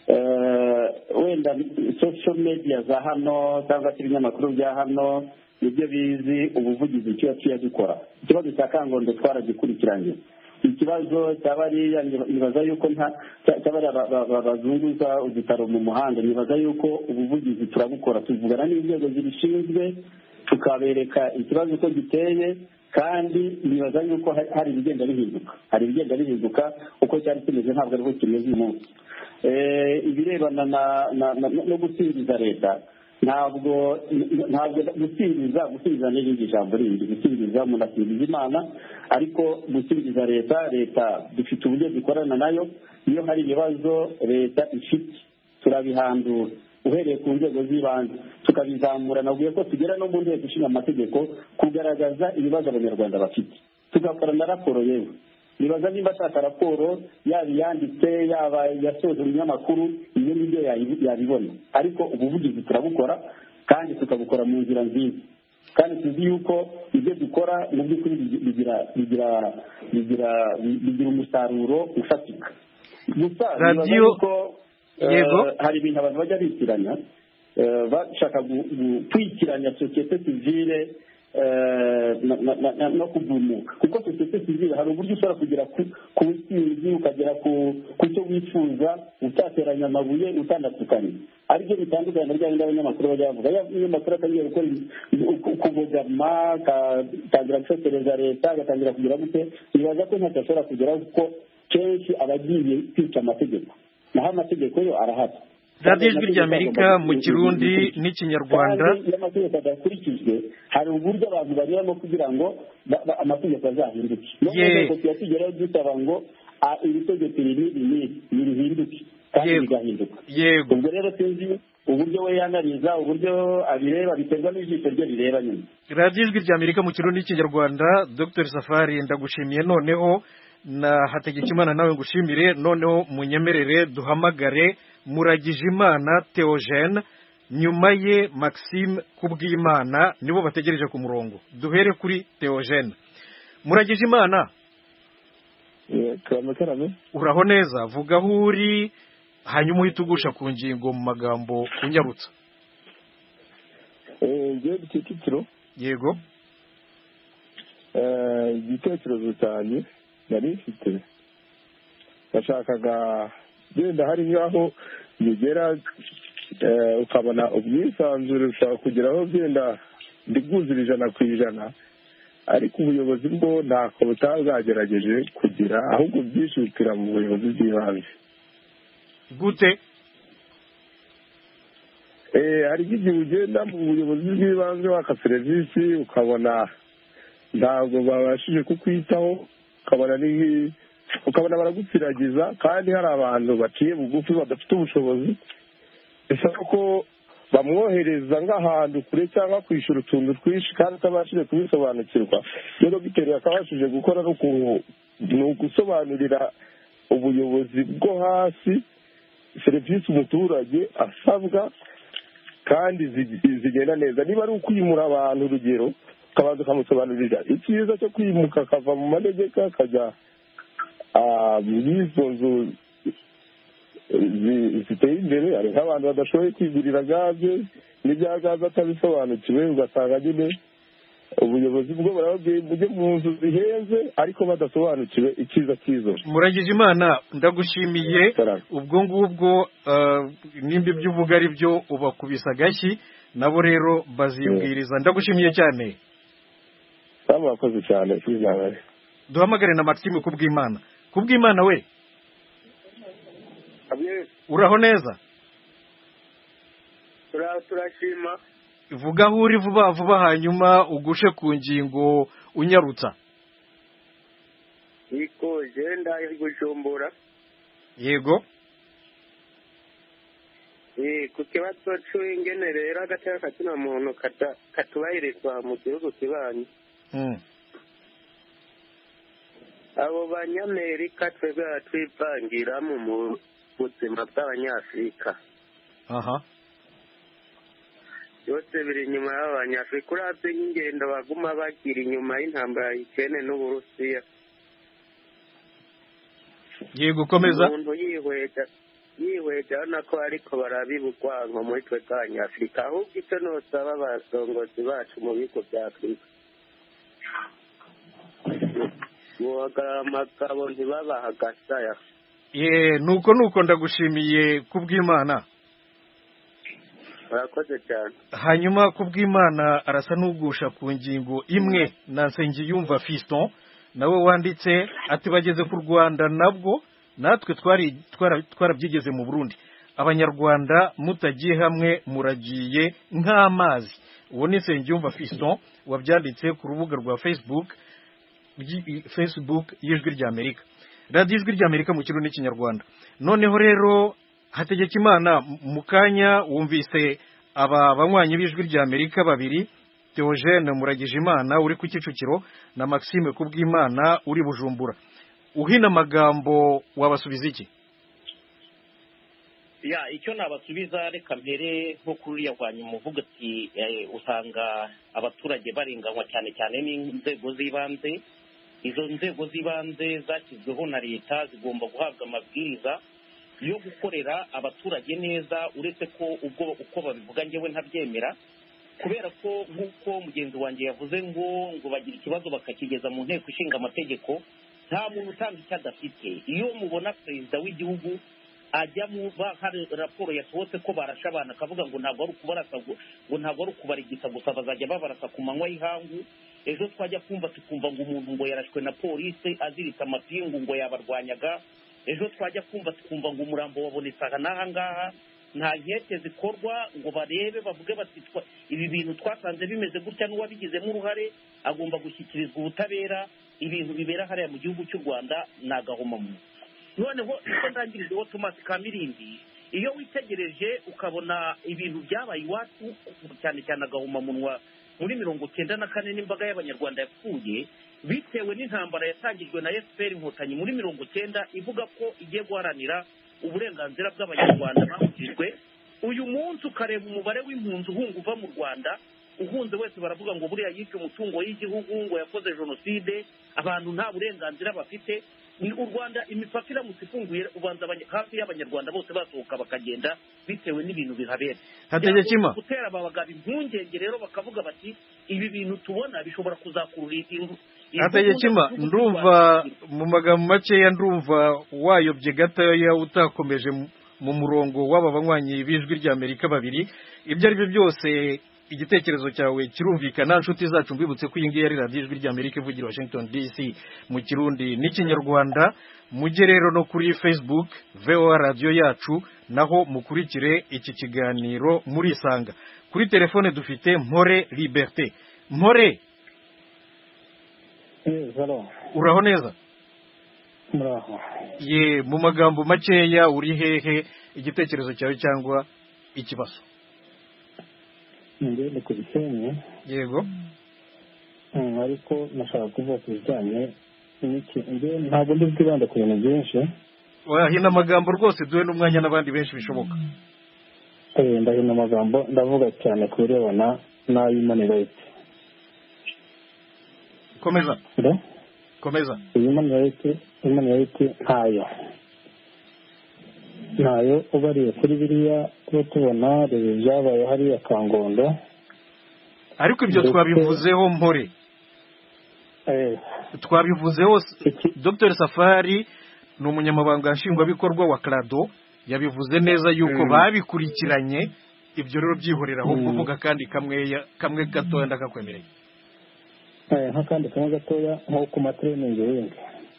Speaker 4: wenda social media za hano cyangwa se ibinyamakuru bya hano nibyo bizi ubuvugizi icyo tuya dukora. Ikibazo cya Kangondo twaragikurikiranye, ikibazo cyabariya nibaza yuko nta cyabari bazunguza udutaro mu muhanda, nibaza yuko ubuvugizi turabukora, tuvugana n'inzego zibishinzwe tukabereka ikibazo uko giteye, kandi nibaza yuko hari ibigenda bihinduka hari ibigenda bihinduka uko cyari kimeze ntabwo ariko kimeze uyu munsi. Ibirebana no gusingiza leta, ntabwo ntabwo gusingiza gusingiza n'irindi jambo rindi, gusingiza umuntu asingiza Imana, ariko gusingiza leta leta dufite uburyo dukorana nayo. Iyo hari ibibazo leta ifite turabihandura uhereye ku nzego z'ibanze tukabizamura. Nabwiye ko tugera no mu nteko ishinga amategeko kugaragaza ibibazo abanyarwanda bafite, tugakora na raporo. Yewe nibaza niba ashaka raporo yaba yanditse yaba yasoje umunyamakuru, iyo nibyo yabibona, ariko ubuvugizi turabukora kandi tukabukora mu nzira nziza, kandi tuzi yuko ibyo dukora mu by'ukuri bigira bigira bigira bigira umusaruro ufatika. Gusa
Speaker 1: radiyo
Speaker 4: yego hari ibintu abantu bajya bitiranya, bashaka kwikiranya sosiyete sivile no kugumuka, kuko sosiyete sivile hari uburyo ushobora kugera ku businzi ukagera ku cyo wifuza utateranya amabuye utanatukanye, aribyo bitandukanye na byabindi abanyamakuru bajya bavuga. Abanyamakuru atangiye gukora kubogama, agatangira gusotereza leta, agatangira kugira gute, nibaza ko ntacyo ashobora kugeraho kuko kenshi aba agiye kwica amategeko, naho amategeko yo arahari.
Speaker 1: radiyo ijwi ry'Amerika mu Kirundi n'Ikinyarwanda.
Speaker 4: Iyo amategeko adakurikijwe hari uburyo abantu barimo kugira ngo amategeko azahinduke. N'ubwo tuba tugeraho dusaba ngo iri tegeko iri rihinduke kandi rigahinduka. Ubwo rero sinzi uburyo we yanariza, uburyo abireba biterwa n'ijisho rye rireba nyine.
Speaker 1: radiyo ijwi ry'Amerika mu Kirundi n'Ikinyarwanda. Dr Safari, ndagushimiye. Noneho na Hategekimana nawe ngushimire. Noneho munyemerere duhamagare Muragijimana Theogene, nyuma ye Maxime Kubwimana, nibo bategereje ku murongo. Duhere kuri Theogene. Muragijimana, uraho neza? Vuga aho uri hanyuma uhita ugusha ku ngingo mu magambo unyarutsa. Yego.
Speaker 9: Igitekerezo cyane nari mfite, nashakaga genda hari nk'aho bigera ukabona ubwisanzure ushaka kugeraho genda ndibwuzura ijana ku ijana, ariko ubuyobozi bwo ntako butazagerageje kugira, ahubwo byishutira mu buyobozi bw'ibanze.
Speaker 1: Gute?
Speaker 9: hari igihe ugenda mu buyobozi bw'ibanze waka serivisi ukabona ntabwo babashije kukwitaho, ukabona ni ukabona baragupfiragiza, kandi hari abantu baciye bugufi badafite ubushobozi, bisaba ko bamwohereza nk'ahantu kure cyangwa kwishyura utuntu twinshi kandi atabashije kubisobanukirwa. Rero bitewe akabashije gukora ni ugusobanurira ubuyobozi bwo hasi serivisi umuturage asabwa, kandi zigenda neza. Niba ari ukwimura abantu urugero ukabanza ukamusobanurira icyiza cyo kwimuka akava mu manegeka akajya muri izo nzu ziteye imbere. hari nk'abantu badashoboye kwigurira gaze n'ibya gaze atabisobanukiwe, ugasanga nyine ubuyobozi bwo barababwiye mujye mu nzu zihenze ariko badasobanukiwe icyiza cy'izo.
Speaker 1: Muragije Imana, ndagushimiye. ubwo ngubwo nimba ibyo uvuga ari byo ubakubisa agashyi nabo rero bazibwiriza. ndagushimiye cyane.
Speaker 9: Murakoze cyane.
Speaker 1: duhamagare na Maxime Kubwimana. Kubwimana we, uraho neza?
Speaker 10: turashima.
Speaker 1: vuga aho uri vuba vuba hanyuma ugushe ku ngingo unyarutsa.
Speaker 10: Yego genda Bujumbura.
Speaker 1: Yego.
Speaker 10: Eh ku kibazo cy'ingene rero agateka katina muntu kata katubahirizwa mu gihugu kibanyi.
Speaker 1: Mm.
Speaker 10: Abo banyamerika twebwe twivangira mu buzima bw'abanyafrika.
Speaker 1: Aha.
Speaker 10: Yose biri inyuma y'abanyafrika. Uravye ingendo baguma bagira inyuma y'intambara y'Ukraine n'Uburusiya.
Speaker 1: Yego komeza.
Speaker 10: Umuntu yihweza yihweza nako ariko barabibugwanko muri twe bw'abanyafrika. Ahubwo icyo nosaba abasongozi bacu mu bigo bya Afrika, guhagarara amagabo ntibabaha agasaya.
Speaker 1: Ye nuko nuko ndagushimiye Kubwimana.
Speaker 10: Murakoze cyane.
Speaker 1: Hanyuma Kubwimana arasa n'ugusha ku ngingo imwe na Nsengiyumva Fiston nawe wanditse ati bageze ku Rwanda nabwo natwe twari twarabyigeze mu Burundi. Abanyarwanda mutagiye hamwe muragiye nk'amazi. Uwo ni Nsengiyumva Fiston wabyanditse ku rubuga rwa Facebook Facebook y'Ijwi ry'Amerika. Radio Ijwi ry'Amerika mu kirundi n'ikinyarwanda. Noneho rero Hategekimana mu kanya wumvise aba banywanyi b'Ijwi ry'Amerika babiri, Theogene Muragijimana uri ku Kicukiro na Maxime Kubwimana uri Bujumbura. Uhina magambo wabasubiza iki?
Speaker 6: Ya icyo nabasubiza reka mbere nko kuri yagwanye umuvuga ati usanga abaturage barenganywa cyane cyane n'inzego z'ibanze. Izo nzego z'ibanze zashyizweho na leta zigomba guhabwa amabwiriza yo gukorera abaturage neza, uretse ko ubwo uko babivuga ngewe ntabyemera, kubera ko nk'uko mugenzi wanjye yavuze ngo ngo bagira ikibazo bakakigeza mu nteko ishinga amategeko. Nta muntu utanga icyo adafite. Iyo mubona perezida w'igihugu ajya mu hari raporo yasohotse ko barasha abana akavuga ngo ntabwo ari ukubarasa ngo ntabwo ari ukubarigisa gusa bazajya babarasa ku manywa y'ihangu. Ejo twajya kumva tukumva ngo umuntu ngo yarashwe na polisi aziritse amapingu ngo yabarwanyaga. Ejo twajya kumva tukumva ngo umurambo wabonetse aha n'aha ngaha. Nta nkete zikorwa ngo barebe bavuge bati ibi bintu twasanze bimeze gutya n'uwabigizemo uruhare agomba gushyikirizwa ubutabera. Ibintu bibera hariya mu gihugu cy'u Rwanda ni agahomamunwa. Noneho icyo ndangirijeho Thomas Kamirindi, iyo witegereje ukabona ibintu byabaye iwacu cyane cyane agahomamunwa muri mirongo cyenda na kane n'imbaga y'abanyarwanda yapfuye bitewe n'intambara yatangijwe na F P R Inkotanyi muri mirongo cyenda ivuga ko igiye guharanira uburenganzira bw'abanyarwanda bahujijwe. Uyu munsi ukareba umubare w'impunzi uhunga uva mu Rwanda, uhunze wese baravuga ngo buriya yishe umutungo y'igihugu, ngo yakoze jenoside, abantu nta burenganzira bafite. Ni u Rwanda imipaka iramutse ifunguye ubanza hafi y'abanyarwanda bose basohoka bakagenda bitewe n'ibintu bihabera.
Speaker 1: Hategekima
Speaker 6: gutera abagabo impungenge rero bakavuga bati ibi bintu tubona bishobora kuzakurura ikintu.
Speaker 1: Hategekima ndumva mu magambo makeya ndumva wayobye gatoya utakomeje mu murongo w'aba banywanyi b'Ijwi ry'Amerika babiri. Ibyo ari byo byose igitekerezo cyawe kirumvikana. Nshuti zacu mbibutse ko iyi ngiyi ari Radio Ijwi ry'Amerika ivugira Washington D C mu kirundi n'ikinyarwanda. Mujye rero no kuri Facebook V O A radio yacu naho mukurikire iki kiganiro muri Isanga. Kuri telefone dufite Mpore Liberté. Mpore,
Speaker 4: eh hello,
Speaker 1: uraho neza?
Speaker 4: muraho.
Speaker 1: Ye mu magambo makeya uri hehe igitekerezo cyawe cyangwa ikibazo?
Speaker 4: Ngende ku Gisenyi.
Speaker 1: Yego.
Speaker 4: Mm, ariko nashaka kuvuga ku bijyanye n'iki nge ntabwo ndi kwibanda ku bintu byinshi.
Speaker 1: Wahina amagambo rwose duhe n'umwanya n'abandi benshi bishoboka.
Speaker 4: eh ndahina amagambo ndavuga cyane ku birebana na human rights.
Speaker 1: komeza komeza
Speaker 4: human rights human rights ntayo ntayo ubariye kuri biriya tuba tubona rero byabaye hariya Kangondo,
Speaker 1: ariko ibyo twabivuzeho mpore
Speaker 4: eh
Speaker 1: twabivuzeho. Dr Safari ni umunyamabanga nshingwabikorwa wa Crado, yabivuze neza yuko babikurikiranye. Ibyo rero byihoreraho kuvuga kandi kamwe kamwe gatoya ndakakwemereye.
Speaker 4: eh nk'akandi kamwe gatoya nko ku matraining y'ingi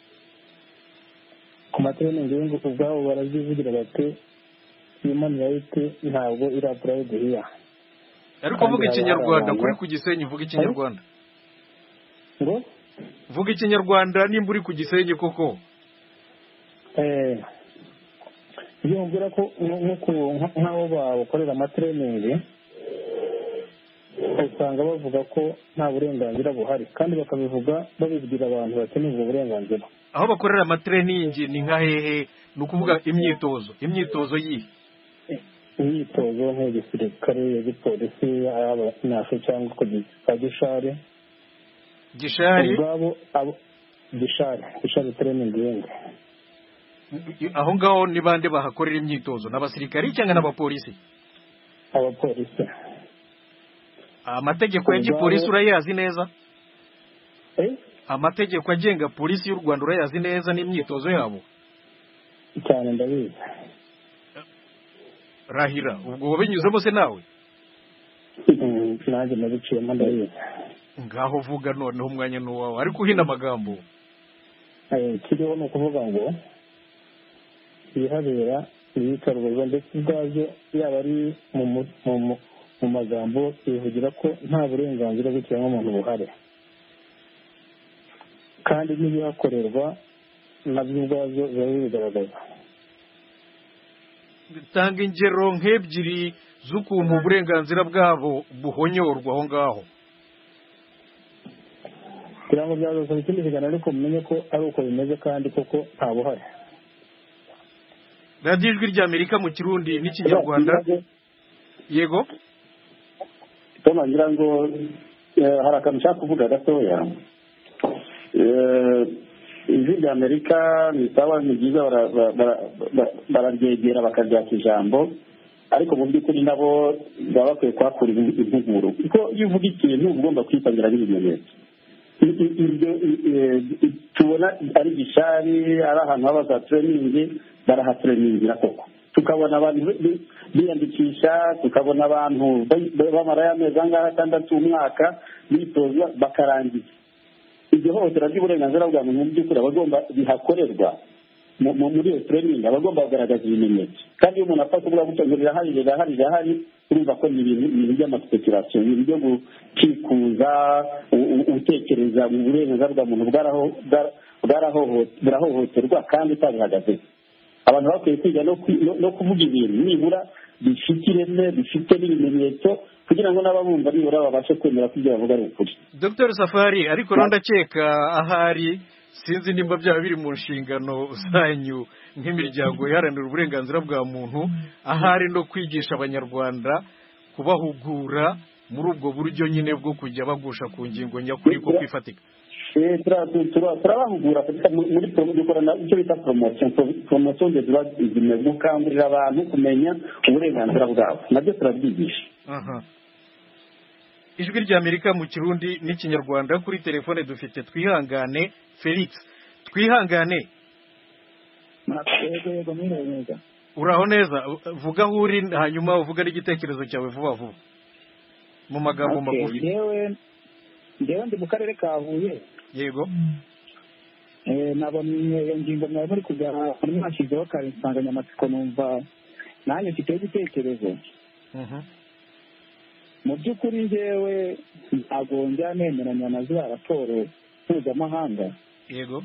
Speaker 4: ku matraining y'ingi ubwabo barazivugira bati human rights ntabwo iri applied here.
Speaker 1: Ariko vuga ikinyarwanda kuri ku Gisenyi, vuga ikinyarwanda
Speaker 4: ngo
Speaker 1: vuga ikinyarwanda nimba uri ku Gisenyi koko.
Speaker 4: eh iyo mbura ko nk'aho bakorera amatraining usanga bavuga ko nta burenganzira buhari, kandi bakabivuga babibwira abantu bakeneye ubwo burenganzira.
Speaker 1: Aho bakorera amatraining ni nka hehe? Ni ukuvuga imyitozo imyitozo yihe?
Speaker 4: Imyitozo nk'igisirikare ya gipolisi y'abanafe cyangwa ku gishari
Speaker 1: gishari
Speaker 4: ubwabo abo gishari gishari training yenga.
Speaker 1: Aho ngaho ni bande bahakorera imyitozo? N'abasirikari cyangwa n'abapolisi?
Speaker 4: Abapolisi.
Speaker 1: Amategeko ya gipolisi urayazi neza?
Speaker 4: Eh?
Speaker 1: Amategeko agenga polisi y'u Rwanda urayazi neza n'imyitozo yabo?
Speaker 4: Cyane ndabizi.
Speaker 1: Rahira, ubwo wabinyuzemo se nawe?
Speaker 4: Nanjye nabiciyemo ndabizi.
Speaker 1: Ngaho vuga noneho umwanya n'uwawe, ariko uhina amagambo.
Speaker 4: Eh, kiriho no kuvuga ngo yihabera ibikorwa ndetse ubwabyo yaba ari mu mu magambo bivugira ko nta burenganzira bw'ikiremwamuntu buhari, kandi n'ibihakorerwa nabyo ubwabyo biba bibigaragaza.
Speaker 1: Tanga ingero nk'ebyiri z'ukuntu uburenganzira bwabo buhonyorwa aho ngaho.
Speaker 4: kugira ngo byazasaba ikindi kiganiro ariko mumenye ko ari uko bimeze kandi koko nta buhari.
Speaker 1: Radiyo Ijwi ry'Amerika mu Kirundi n'Ikinyarwanda. Yego
Speaker 4: Toma ngira ngo hari akantu nshaka kuvuga gatoya. Ijwi ry'Amerika ni sawa, ni byiza bararyegera bakaryaka ijambo, ariko mu by'ukuri nabo baba bakwiye kuhakura impuguro, kuko iyo uvuga ikintu ugomba kwitangira n'ibimenyetso. Tubona ari gishari, ari ahantu haba za training, barahatreningira koko, tukabona abantu biyandikisha, tukabona abantu bamara y'amezi angahe atandatu umwaka bitoza bakarangiza. Ibyo hohotera ry'uburenganzira bwa muntu mu by'ukuri abagomba bihakorerwa muri iyo training abagomba kugaragaza ibimenyetso, kandi iyo umuntu apfa kuvuga gutyo ngo rirahari rirahari rirahari urumva ko ni ibintu by'amaspekulation, ni ibyo gukikuza utekereza mu burenganzira bwa muntu bwarahohoterwa kandi utabihagazeho. Abantu bakwiye kwiga no kuvuga ibintu nibura bifite ireme, bifite n'ibimenyetso, kugira ngo n'ababumva nibura babashe kwemera ko ibyo bavuga ari ukuri.
Speaker 1: Dr Safari, ariko ndakeka ahari sinzi nimba byaba biri mu nshingano zanyu nk'imiryango iharanira uburenganzira bwa muntu, ahari no kwigisha abanyarwanda, kubahugura muri ubwo buryo nyine bwo kujya bagusha ku ngingo nyakuri ko kwifatika.
Speaker 4: turabahugura muri dukorana icyo bita promotion promotion de droits humains, gukangurira abantu kumenya uburenganzira bwabo, nabyo turabyigisha.
Speaker 1: Aha. Ijwi ry'Amerika mu Kirundi n'Ikinyarwanda. Kuri telefone dufite Twihangane Felix. Twihangane, uraho neza? Vuga aho uri hanyuma uvuga n'igitekerezo cyawe vuba vuba mu magambo magufi.
Speaker 11: Ndewe ndewe ndi mu karere ka Huye.
Speaker 1: Yego.
Speaker 11: Eh nabonye iyo ngingo mwawe muri kujya muri mwashyizeho kare insanganyamatsiko, numva nanjye mfite igitekerezo.
Speaker 1: Mhm.
Speaker 11: Mu by'ukuri njyewe ntabwo njya nemeranya na za raporo mpuzamahanga.
Speaker 1: Yego.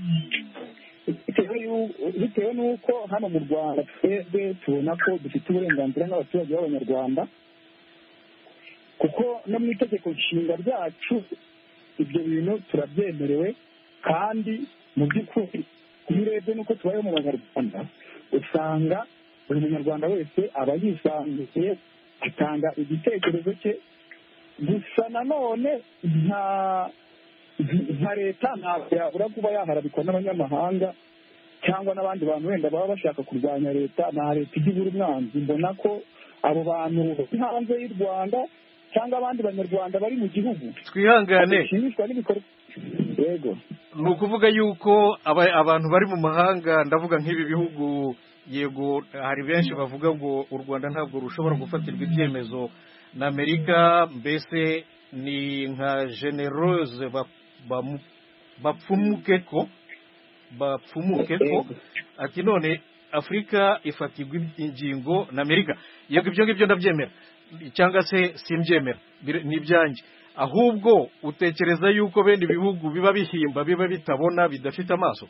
Speaker 11: Bitewe n'uko hano mu Rwanda twebwe tubona ko dufite uburenganzira n'abaturage b'abanyarwanda, kuko no mu itegeko nshinga ryacu ibyo bintu turabyemerewe, kandi mu by'ukuri iyo urebye n'uko tubayeho mu banyarwanda usanga buri munyarwanda wese aba yisanzuye atanga igitekerezo cye gusa nanone nta nka leta ntabwo yabura kuba yaharabikwa n'abanyamahanga cyangwa n'abandi bantu wenda baba bashaka kurwanya leta nta leta ijya ibura umwanzi mbona ko abo bantu bari hanze y'u Rwanda cyangwa abandi banyarwanda bari mu gihugu
Speaker 1: twihangane
Speaker 11: bashimishwa n'ibikorwa yego
Speaker 1: ni ukuvuga yuko abantu bari mu mahanga ndavuga nk'ibi bihugu yego hari benshi bavuga ngo u Rwanda ntabwo rushobora gufatirwa ibyemezo na Amerika mbese ni nka generose bapfumuke ko bapfumuke ko ati none Afurika ifatirwa ingingo na Amerika yego ibyo ngibyo ndabyemera cyangwa se simbyemera ni ibyanjye ahubwo utekereza yuko bene ibihugu biba bihimba biba bitabona bidafite amaso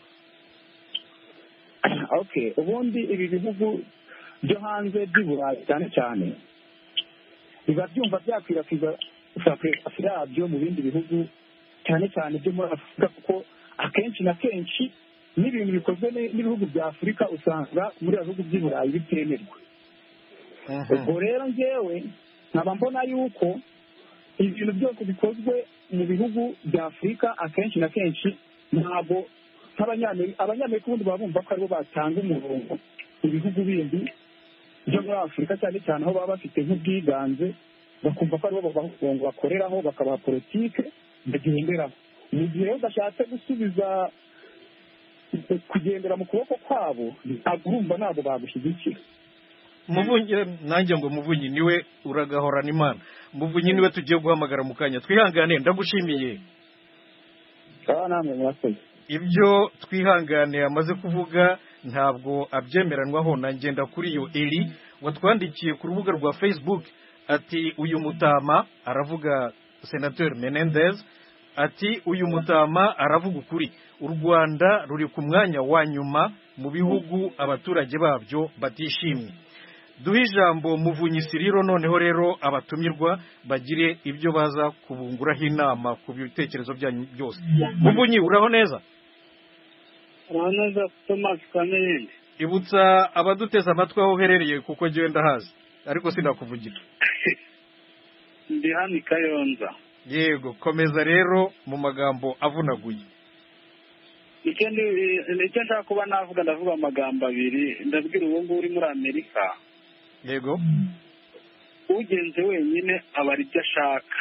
Speaker 11: okay ubundi ibi bihugu byo hanze by'Uburayi cyane cyane biba byumva byakwirakwiza fotogarafi yabyo mu bindi bihugu cyane cyane byo muri Afurika kuko akenshi na kenshi n'ibintu bikozwe n'ibihugu bya Afurika usanga muri bihugu by'Uburayi bitemerwa ubwo rero njyewe nkaba mbona yuko ibintu byose bikozwe mu bihugu bya Afurika akenshi na kenshi ntabwo nk'abanyamerika abanyamerika ubundi baba bumva ko aribo batanga umurongo mu bihugu bindi byo muri Afurika cyane cyane aho baba bafite nk'ubwiganze bakumva ko aribo umurongo bakoreraho bakabaha politike bagenderaho mu gihe rero udashatse gusubiza kugendera mu kuboko kwabo ntabwo urumva ntabwo bagushyigikira
Speaker 1: muvunyi nanjye ngo muvunyi niwe uragahorana imana muvunyi niwe tugiye guhamagara mu kanya twihangane ndagushimiye
Speaker 11: namwe murakoze
Speaker 1: ibyo twihangane amaze kuvuga ntabwo abyemeranwaho na ngenda kuri iyo eri watwandikiye ku rubuga rwa Facebook ati uyu mutama aravuga Senateur Menendez ati uyu mutama aravuga ukuri u Rwanda ruri ku mwanya wa nyuma mu bihugu abaturage babyo batishimye duhe ijambo muvunyi Siriro noneho rero abatumirwa bagire ibyo baza kubunguraho inama ku bitekerezo byanyu byose muvunyi uraho neza
Speaker 3: uraho neza Thomas Kameyende
Speaker 1: ibutsa abaduteza amatwi aho uherereye kuko genda hazi ariko sinakuvugira
Speaker 3: ndi hano i Kayonza
Speaker 1: yego komeza rero mu magambo avunaguye
Speaker 3: icyo nshaka kuba navuga ndavuga amagambo abiri ndabwira uwo nguwo uri muri Amerika
Speaker 1: yego
Speaker 3: ugenze wenyine aba ari byo ashaka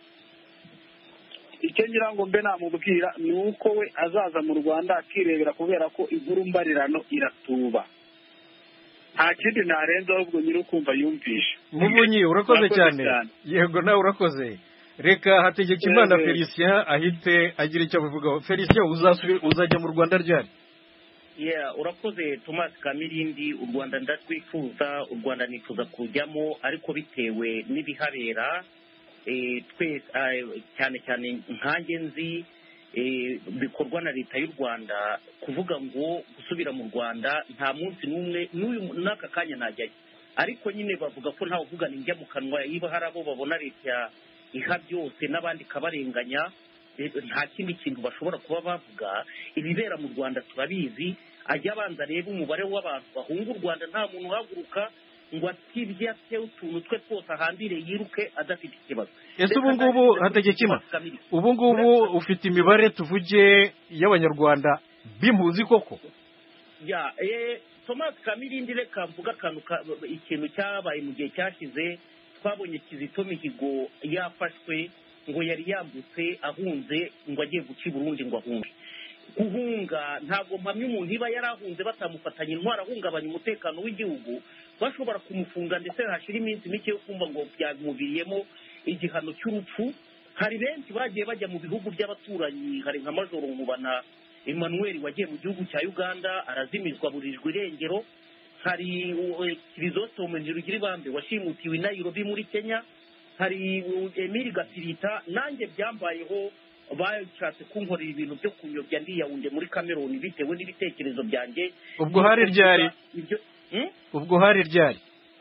Speaker 3: icyo ngira ngo mbe namubwira ni uko we azaza mu Rwanda akirebera kubera ko inkuru mbarirano iratuba nta kindi narenza ahubwo nyiri ukumva yumvisha
Speaker 1: muvunyi urakoze cyane yego nawe urakoze reka Hategekimana Felicien ahite agira icyo abivugaho Felicien uzajya mu Rwanda ryari
Speaker 6: yeah urakoze Thomas Kamirindi u Rwanda ndatwifuza u Rwanda nifuza kujyamo ariko bitewe n'ibihabera eh twese cyane cyane nkange nzi bikorwa na leta y'u Rwanda kuvuga ngo gusubira mu Rwanda nta munsi n'umwe n'uyu naka kanya najyayo ariko nyine bavuga ko ntawe uvugana injya mu kanwa yiba hari abo babona leta iha byose n'abandi kabarenganya nta kindi kintu bashobora kuba bavuga ibibera mu Rwanda turabizi ajya abanza reba umubare w'abantu bahunga u Rwanda nta muntu uhaguruka ngo atibye ate utuntu twe twose ahambire yiruke adafite ikibazo
Speaker 1: ese ubu ngubu Hategekima ubu ngubu ufite imibare tuvuge y'abanyarwanda bimpuzi koko
Speaker 6: ya eh Thomas Kamirindi reka mvuga akantu ikintu cyabaye mu gihe cyashize twabonye Kizito Mihigo yafashwe ngo yari yambutse ahunze ngo agiye guca Burundi ngo ahunge guhunga ntabwo mpamye umuntu iba yarahunze batamufatanye intwara ahungabanya umutekano w'igihugu bashobora kumufunga ndetse hashira iminsi mike yo kumva ngo byamuviriyemo igihano cy'urupfu hari benshi bagiye bajya mu bihugu by'abaturanyi hari nka Majoro Nkubana Emmanuel wagiye mu gihugu cya Uganda arazimizwa burijwe irengero hari Kirizostomo Njirugiri Bambe washimutiwe i Nairobi muri Kenya hari Emile Gapirita nanjye byambayeho bashatse kunkorera ibintu byo kunyobya ndiyawunde muri Cameroon bitewe n'ibitekerezo byanjye
Speaker 1: ubwo hari ryari ubwo hari ryari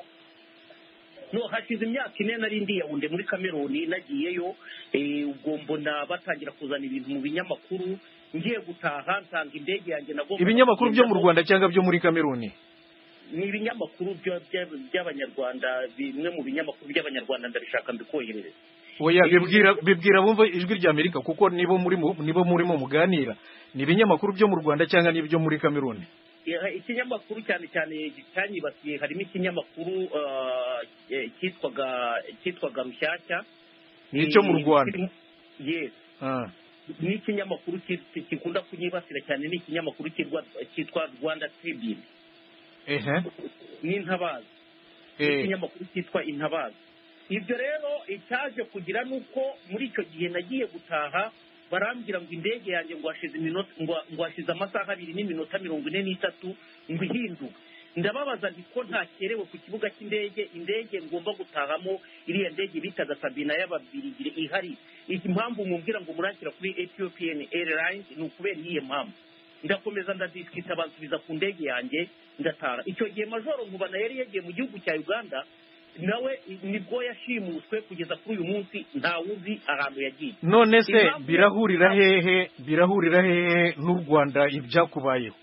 Speaker 6: no hashize imyaka ine nari ndiyawunde muri Cameroon nagiyeyo ubwo mbona batangira kuzana ibintu mu binyamakuru ngiye gutaha nsanga indege yanjye nagomba
Speaker 1: ibinyamakuru byo mu Rwanda cyangwa byo muri Cameroon
Speaker 6: ni ibinyamakuru by'abanyarwanda, bimwe mu binyamakuru by'abanyarwanda ndabishaka mbikoherereza.
Speaker 1: oya bibwira bibwira bumva ijwi rya Amerika kuko nibo muri nibo murimo muganira, ni ibinyamakuru byo mu Rwanda cyangwa n'ibyo muri Kameruni?
Speaker 6: Ikinyamakuru cyane cyane cyanyibasiye harimo ikinyamakuru cyitwaga cyitwaga Rushyashya,
Speaker 1: nicyo mu Rwanda.
Speaker 6: Yes. Ni ikinyamakuru kikunda kunyibasira cyane, ni ikinyamakuru cyitwa Rwanda Tribune.
Speaker 1: ehe
Speaker 6: ni Intabaza. Ikinyamakuru cyitwa Intabaza. Ibyo rero icyaje kugira nuko muri icyo gihe nagiye gutaha barambwira ngo indege yanjye ngo hashize iminota ngo hashize amasaha abiri n'iminota mirongo ine n'itatu ngo ihinduka. Ndababaza nti ko ntakerewe ku kibuga cy'indege, indege ngomba gutahamo iriya ndege bitaga Sabina y'Ababirigi ihari. Iki mpamvu mumbwira ngo murakira kuri Ethiopian Airlines ni ukubera iyihe mpamvu. Ndakomeza ndadiskita bansubiza ku ndege yanjye ndatara. Icyo gihe Majoro Nkubana yari yagiye mu gihugu cya Uganda, nawe nibwo yashimuswe kugeza kuri uyu munsi nta wuzi ahantu yagiye.
Speaker 1: None se birahurira hehe birahurira hehe n'u Rwanda ibyakubayeho?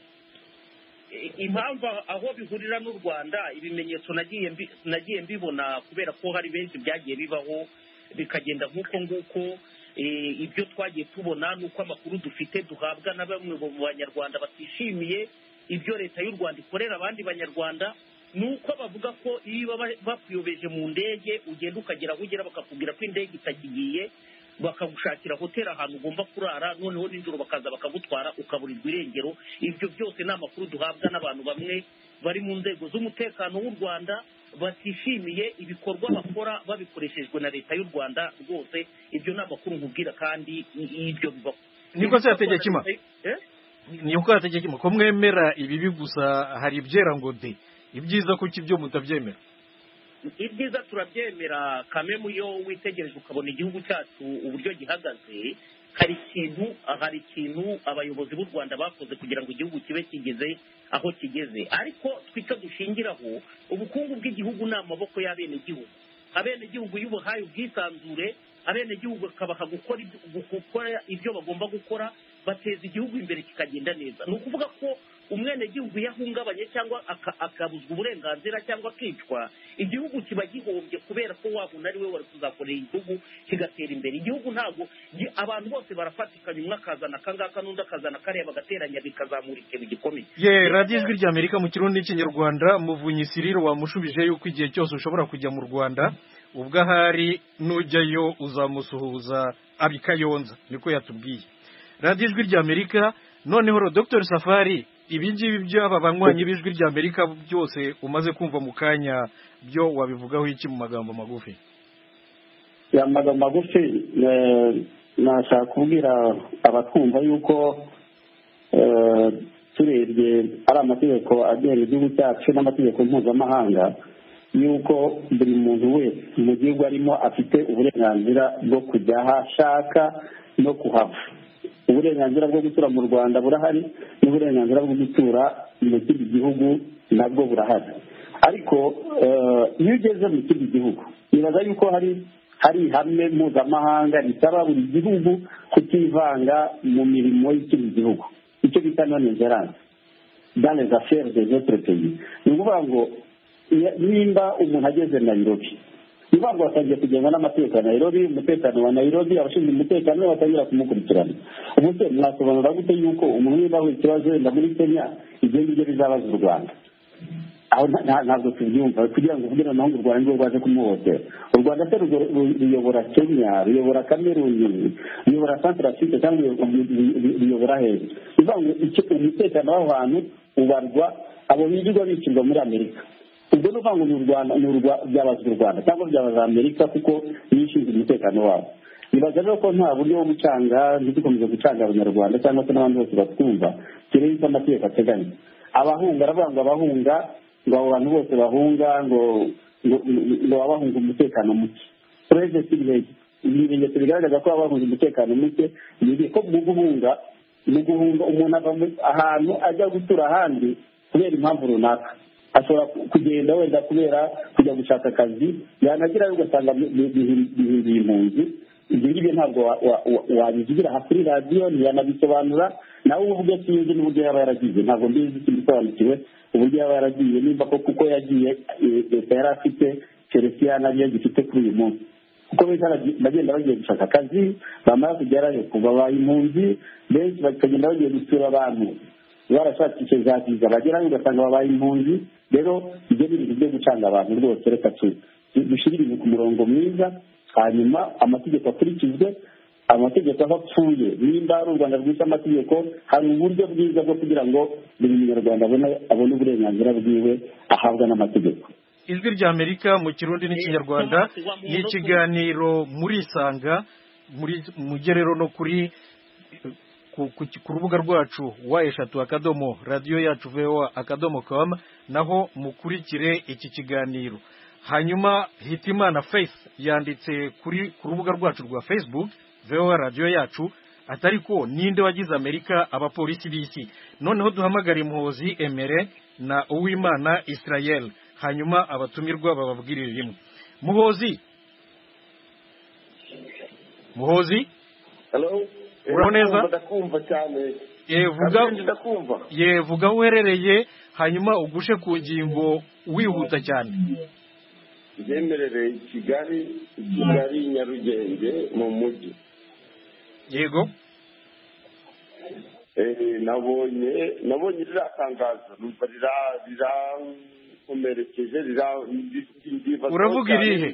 Speaker 6: Impamvu aho bihurira n'u Rwanda, ibimenyetso nagiye nagiye mbibona kubera ko hari benshi byagiye bibaho bikagenda nk'uko nguko. Ibyo twagiye tubona nuko amakuru dufite duhabwa na bamwe mu banyarwanda batishimiye ibyo leta y'u Rwanda ikorera abandi banyarwanda, nuko bavuga ko iyo bakuyobeje mu ndege ugenda ukagera aho ugera bakakubwira ko indege itakigiye, bakagushakira hoteli ahantu ugomba kurara, noneho nijoro bakaza bakagutwara ukaburirwa irengero. Ibyo byose ni amakuru duhabwa n'abantu bamwe bari mu nzego z'umutekano w'u Rwanda batishimiye ibikorwa bakora babikoreshejwe na leta y'u Rwanda. Rwose ibyo ni amakuru nkubwira kandi ibyo bibaho.
Speaker 1: Niko se yategekima niko yategekima ko mwemera ibibi gusa, hari ibyera ngo de ibyiza ko kibyo mutabyemera?
Speaker 6: Ibyiza turabyemera kamemu, iyo witegereje ukabona igihugu cyacu uburyo gihagaze, hari ikintu hari ikintu abayobozi b'u Rwanda bakoze kugira ngo igihugu kibe kigeze aho kigeze. Ariko twicyo dushingiraho, ubukungu bw'igihugu ni amaboko y'abenegihugu. Abenegihugu iyo ubuhaye ubwisanzure, abenegihugu bakabaha gukora ibyo bagomba gukora, bateza igihugu imbere kikagenda neza. Ni ukuvuga ko umwenegihugu yahungabanye cyangwa akabuzwa uburenganzira cyangwa akicwa, igihugu kiba gihombye kubera ko wabona ari we wari kuzakorera igihugu kigatera imbere. Igihugu ntabwo abantu bose barafatikanya, umwe akazana akangaka n'undi akazana kariya, bagateranya bikazamura ikintu gikomeye.
Speaker 1: Ye radiyo ijwi rya Amerika mu Kirundi n'Ikinyarwanda. Muvunyi Cyril wamushubije yuko igihe cyose ushobora kujya mu Rwanda, ubwo ahari nujyayo uzamusuhuza abikayonza, niko yatubwiye. Radiyo ijwi rya Amerika. Noneho Doctor Safari, ibi ngibi by'aba banywanyi b'ijwi rya Amerika byose umaze kumva mu kanya, byo wabivugaho iki mu magambo magufi?
Speaker 4: Ya magambo magufi nashaka kubwira abatwumva yuko turebye ari amategeko agenga igihugu cyacu n'amategeko mpuzamahanga, yuko buri muntu wese mu gihugu arimo afite uburenganzira bwo kujya aho ashaka no kuhava. Uburenganzira bwo gutura mu Rwanda burahari, n'uburenganzira bwo gutura mu kindi gihugu nabwo burahari. Ariko iyo ugeze mu kindi gihugu, nibaza yuko hari hari ihame mpuzamahanga risaba buri gihugu kutivanga mu mirimo y'ikindi gihugu, icyo bita non ingérence dans les affaires des autres pays. Ni ukuvuga ngo nimba umuntu ageze Nairobi, ni ukuvuga ngo batangiye kugengwa n'amategeko ya Nairobi, umutekano wa Nairobi, abashinzwe umutekano batangira kumukurikirana. Ubuse mwasobanura gute yuko umuntu niba ahuye ikibazo wenda muri Kenya, ibyo ngibyo bizabaza u Rwanda? Aho ntabwo tubyumva, kugira ngo kugira ngo u Rwanda rwo rwaje kumuhotera. U Rwanda se ruyobora Kenya, ruyobora Kameruni, ruyobora Centrafrique cyangwa ruyobora hehe? Ni ukuvuga ngo umutekano w'aho hantu ubarwa abo birirwa bicirwa muri Amerika. Ubwo ni ukuvuga ngo ni u Rwanda byabaza u Rwanda cyangwa byabaza Amerika kuko niyo ishinzwe umutekano wabo. Nibaza rero ko nta buryo bwo gucanga, ntidukomeze gucanga abanyarwanda cyangwa se n'abandi bose batwumva, kireba icyo amategeko ateganya. Abahunga aravuga ngo abahunga, ngo abo bantu bose bahunga ngo ngo babahunga umutekano muke. President Kibirege, ibimenyetso bigaragaza ko babahunga umutekano muke, ni ko mu guhunga mu guhunga umuntu ava ahantu ajya gutura ahandi kubera impamvu runaka. Ashobora kugenda wenda kubera kujya gushaka akazi, yanagira ugasanga bihinduye impunzi. Ibyo ngibyo ntabwo wabivugira aha kuri radiyo, ntiyanabisobanura, nawe uvuga sinzi n'uburyo yaba yaragiye ntabwo mbizi sindisobanukiwe uburyo yaba yaragiye nimba ko kuko yagiye leta yari afite Chelsea nariyo gifite kuri uyu munsi kuko bagenda bagiye gushaka akazi bamara kugerayo babaye impunzi benshi bakagenda bagiye gusura abantu barashakisha za viza bagerayo ugasanga babaye impunzi rero ibyo ni ibintu byo gucanga abantu rwose reka dushyire ibintu ku murongo mwiza hanyuma amategeko akurikizwe amategeko aho apfuye nimba ari u Rwanda rwishe amategeko hari uburyo bwiza bwo kugira ngo buri munyarwanda abone uburenganzira bwiwe ahabwa n'amategeko.
Speaker 1: Ijwi rya Amerika mu Kirundi n'Ikinyarwanda ni ikiganiro muri Isanga muri mugerero no kuri ku rubuga rwacu wa eshatu akadomo radio yacu voa akadomo com naho mukurikire iki kiganiro. Hanyuma Hitimana Faith yanditse kuri ku rubuga rwacu rwa Facebook voa radio yacu atari ko ninde wagize Amerika abapolisi b'isi noneho duhamagara Muhozi Emere na Uwimana Israel hanyuma abatumirwa bababwirira rimwe. Muhozi Muhozi
Speaker 12: Hello
Speaker 1: Uraho neza
Speaker 12: ndakumva cyane
Speaker 1: ye vuga
Speaker 12: ndakumva
Speaker 1: ye vuga uherereye hanyuma ugushe ku ngingo wihuta cyane.
Speaker 12: Yemerere Kigali Kigali Nyarugenge mu mujyi.
Speaker 1: Yego
Speaker 12: eh nabonye nabonye riratangaza numva rira rira komerekeje rira
Speaker 1: uravuga irihe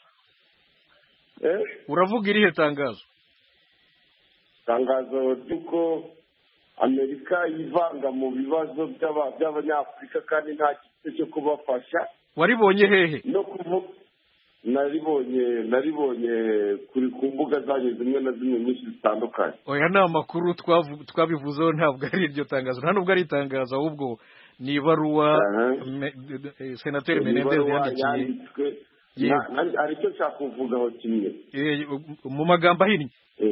Speaker 12: eh
Speaker 1: uravuga irihe tangazo
Speaker 12: tangazo ryuko Amerika yivanga mu bibazo by'abanyafurika kandi nta gito cyo kubafasha.
Speaker 1: Waribonye hehe?
Speaker 12: No kuvuga naribonye naribonye kuri ku mbuga zanyu zimwe na zimwe nyinshi zitandukanye.
Speaker 1: Oya ni amakuru twabivuzeho ntabwo ari iryo tangazo nta nubwo ari itangazo ahubwo ni ibaruwa Senateri Menendez yandikiye.
Speaker 12: Ari cyo nshaka kuvugaho kimwe
Speaker 1: mu magambo ahinnye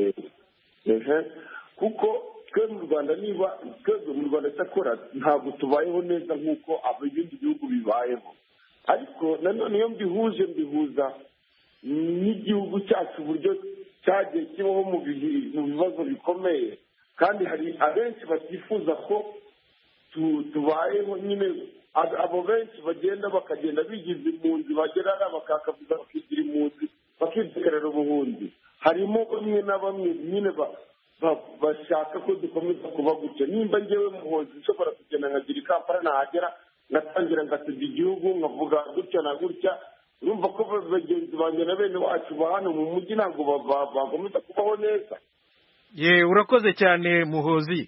Speaker 12: kuko twe mu Rwanda niba twebwe mu Rwanda cyakora ntabwo tubayeho neza nk'uko ibindi bihugu bibayeho ariko nanone iyo mbihuje mbihuza n'igihugu cyacu uburyo cyagiye kibaho mu bibazo bikomeye kandi hari abenshi batifuza ko tubayeho nyine abo benshi bagenda bakagenda bigize impunzi bagerana bakakavuza bakigira impunzi bakidekarira ubuhunzi harimo bamwe na bamwe nyine bashaka ko dukomeza kuba gutya nimba ngewe Muhozi nshobora kugenda nkagira ikampara nahagera ngatangira ngatega igihugu nkavuga gutya na gutya urumva ko bagenzi banjye na bene wacu ba hano mu mujyi ntabwo bakomeza kubaho neza.
Speaker 1: Ye urakoze cyane Muhozi.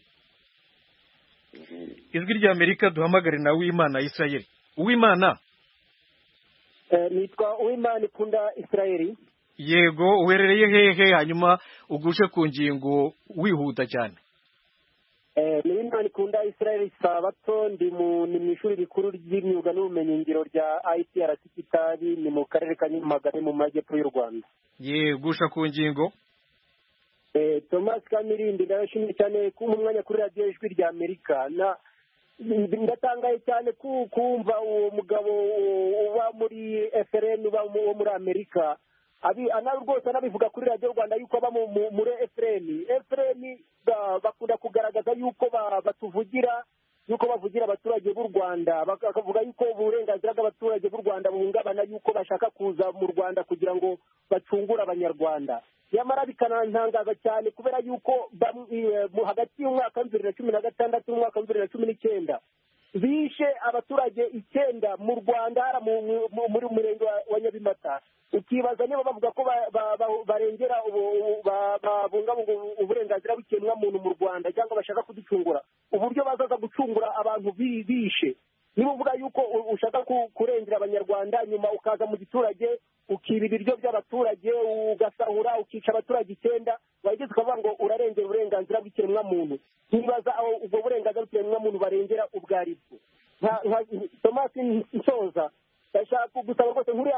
Speaker 1: Ijwi rya Amerika duhamagare na Uwimana Israel. Uwimana
Speaker 13: eh nitwa Uwimana Ikunda Israel.
Speaker 1: Yego uherereye hehe hanyuma ugushe ku ngingo wihuta cyane.
Speaker 13: Eh Uwimana Ikunda Israel Sabato ndi mu ni mwishuri rikuru ry'imyuga n'ubumenyi ngiro rya I P R C Kitabi ni mu karere ka Nyamagabe mu majyepfo y'u Rwanda.
Speaker 1: Ye gusha ku ngingo.
Speaker 13: Eh Thomas Kamirindi ndashimye cyane ku mwanya kuri radio Ijwi rya Amerika na ndatangaye cyane kumva uwo mugabo uba muri F R N uba muri Amerika abi anaru rwose anabivuga kuri radio Rwanda yuko aba muri F R N F R N bakunda kugaragaza yuko batuvugira yuko bavugira abaturage b'u Rwanda bakavuga yuko uburenganzira bw'abaturage b'u Rwanda buhungabana yuko bashaka kuza mu Rwanda kugira ngo bacungure abanyarwanda yamara bikanantangaza cyane kubera yuko hagati y'umwaka wa bibiri na cumi na gatandatu n'umwaka wa bibiri na cumi n'icyenda bishe abaturage icyenda mu Rwanda muri murenge wa Nyabimata ukibaza niba bavuga ko barengera babungabunga uburenganzira bw'ikiremwa muntu mu Rwanda cyangwa bashaka kuducungura uburyo bazaza gucungura abantu bishe niba uvuga yuko ushaka kurengera abanyarwanda nyuma ukaza mu giturage ukiba ibiryo by'abaturage ugasahura ukica abaturage icyenda wageze ukavuga ngo urarengera uburenganzira bw'ikiremwa muntu ntibaza aho ubwo burenganzira bw'ikiremwa muntu barengera ubwo ari bwo nka Thomas Nsoza ndashaka gusaba rwose nkuriya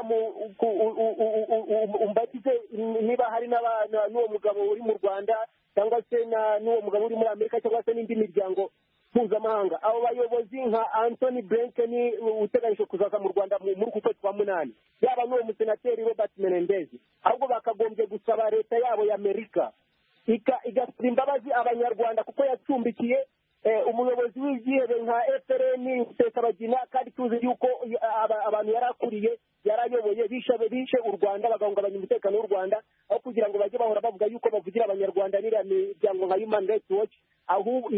Speaker 13: umbatize niba hari n'uwo mugabo uri mu Rwanda cyangwa se n'uwo mugabo uri muri Amerika cyangwa se n'indi miryango mpuzamahanga abo bayobozi nka Anthony Blinken uteganyije kuzaza mu Rwanda muri uku kwezi kwa munani yaba n'uwo musenateri Robert Menendez ahubwo bakagombye gusaba leta yabo ya Amerika igasaba imbabazi abanyarwanda kuko yacumbikiye umuyobozi w'ibyihebe nka efereni rusesabagina kandi tuzi yuko abantu yari akuriye yarayoboye bishe u rwanda bagahungabanya umutekano w'u rwanda aho kugira ngo bajye bahora bavuga yuko bavugira abanyarwanda n'iriya miryango nka human rights watch ahubwo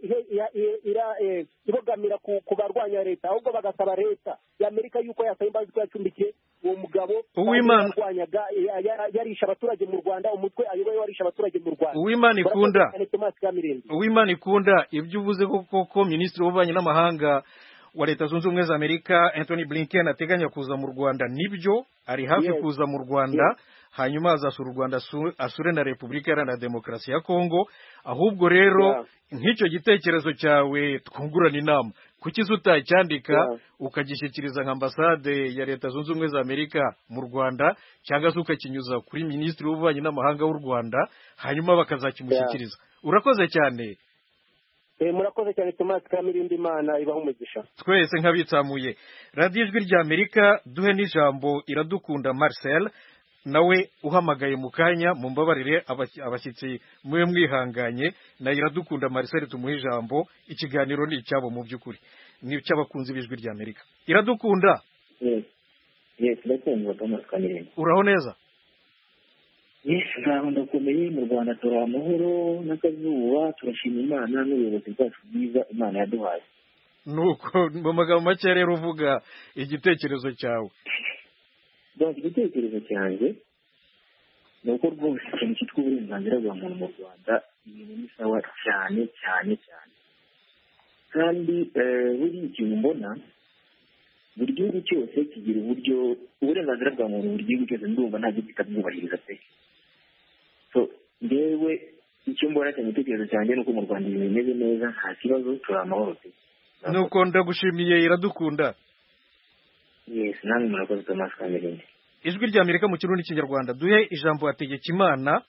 Speaker 13: ibogamira ku barwanya leta ahubwo bagasaba leta y'amerika yuko yasaba imbabazi ko yacumbikiye uwo mugabo yarwanyaga yarisha abaturage mu rwanda umutwe ayoboye warisha abaturage mu rwanda
Speaker 1: uwimana ikunda uwimana ikunda ibyo uvuze koko minisitiri w'ububanyi n'amahanga wa leta zunze ubumwe za amerika Anthony Blinken ateganya kuza mu rwanda nibyo ari hafi kuza mu rwanda hanyuma azasura u rwanda asure na repubulika iharanira demokarasi ya kongo ahubwo rero nk'icyo gitekerezo cyawe twungurana inama kuki utacyandika ukagishyikiriza nka ambasade ya leta zunze ubumwe za amerika mu rwanda cyangwa se ukakinyuza kuri minisitiri w'ububanyi n'amahanga w'u rwanda hanyuma bakazakimushyikiriza urakoze cyane
Speaker 13: murakoze cyane Thomas Kamirindi Imana ibaho umugisha
Speaker 1: twese nk'abitsamuye radiyo ijwi rya amerika duhe n'ijambo Iradukunda Marcel nawe uhamagaye mu kanya mu mbabarire abashyitsi mube mwihanganye na Iradukunda Marcel tumuhe ijambo ikiganiro ni icyabo mu by'ukuri ni icy'abakunzi b'ijwi rya amerika Iradukunda uraho neza
Speaker 14: yesi ntaho ndakomeye mu rwanda turi amahoro n'akazuba turashima imana n'ubuyobozi bwacu bwiza imana yaduhaye
Speaker 1: nuko mu magambo make rero uvuga igitekerezo cyawe
Speaker 14: igitekerezo cyanjye ni uko rwose ikintu cyitwa uburenganzira bwa muntu mu rwanda ibintu ni sawa cyane cyane cyane kandi buriya ikintu mbona buri gihugu cyose kigira uburyo uburenganzira bwa muntu buri gihugu cyose ndumva nta gihugu kitabwubahiriza pe so ngewe icyo mbona cyane igitekerezo cyanjye ni uko mu rwanda ibintu bimeze neza nta kibazo turi amahoro pe
Speaker 1: nuko ndagushimiye Iradukunda
Speaker 14: yesi namwe murakoze Thomas Kamirindi
Speaker 1: ijwi rya amerika mu kirundi n'ikinyarwanda duhe ijambo Hategekimana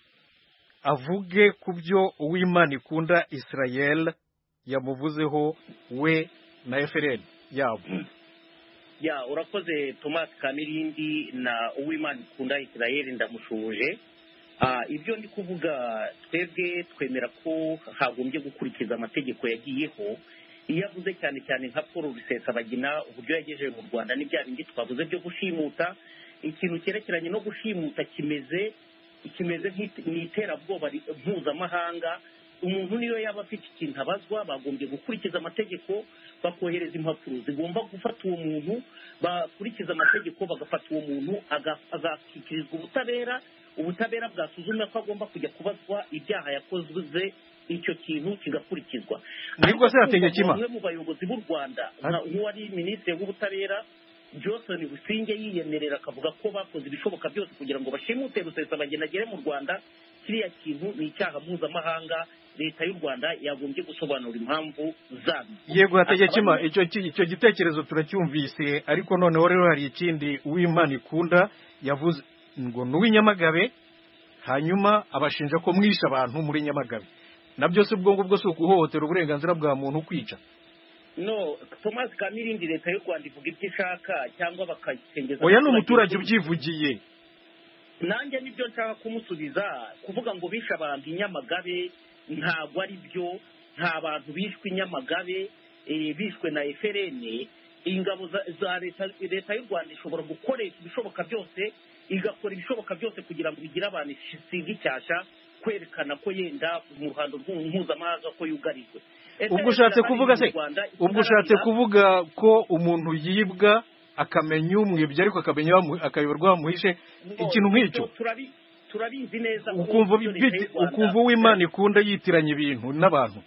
Speaker 1: avuge ku byo uwimana ikunda Israel yamuvuzeho we na F R N yabo
Speaker 6: ya urakoze Thomas Kamirindi na uwimana ikunda Israel ndamushuje ibyo ndi kuvuga twebwe twemera ko hagombye gukurikiza amategeko yagiyeho iyo avuze cyane cyane nka Paul Rusesabagina uburyo yagejeje mu Rwanda n'ibya bindi twavuze byo gushimuta ikintu cyerekeranye no gushimuta kimeze kimeze nk'iterabwoba mpuzamahanga umuntu niyo yaba afite ikintu abazwa bagombye gukurikiza amategeko bakohereza impapuro zigomba gufata uwo muntu bakurikiza amategeko bagafata uwo muntu agashyikirizwa ubutabera ubutabera bwasuzumye ko agomba kujya kubazwa ibyaha yakoze icyo kintu kigakurikizwa
Speaker 1: nibwo se Hategekimana
Speaker 6: umwe mu bayobozi b'u Rwanda nk'uwari minisitiri w'ubutabera Johnson Businge yiyemerera akavuga ko bakoze ibishoboka byose kugira ngo bashimute Rusesabagina agere mu Rwanda kiriya kintu ni icyaha mpuzamahanga leta y'u Rwanda yagombye gusobanura impamvu zabyo
Speaker 1: yego Hategekimana icyo icyo gitekerezo turacyumvise ariko noneho rero hari ikindi uwimana ikunda yavuze ngo n'uw'inyamagabe hanyuma abashinja ko mwisha abantu muri Nyamagabe nabyo se ubwo ngubwo si ukuhohotera uburenganzira bwa muntu kwica
Speaker 6: no Thomas Kamirindi leta y'u Rwanda ivuga ibyo ishaka cyangwa bakakengeza
Speaker 1: oya n'umuturage ubyivugiye
Speaker 6: nanjye nibyo nshaka kumusubiza kuvuga ngo bisha abantu Nyamagabe ntabwo ari byo nta bantu bishwe Nyamagabe bishwe na F R N ingabo za leta leta y'u Rwanda ishobora gukoresha ibishoboka byose igakora ibishoboka byose kugira ngo bigire abantu isiga icyasha kwerekana ko yenda mu ruhando mpuzamahanga ko yugarijwe
Speaker 1: ubwo ushatse kuvuga se ubwo ushatse kuvuga ko umuntu yibwa akamenya umwibye ariko akamenya akayoberwa bamuhishe ikintu nk'icyo
Speaker 6: turabizi neza
Speaker 1: ukumva uwimana ikunda yitiranya ibintu n'abantu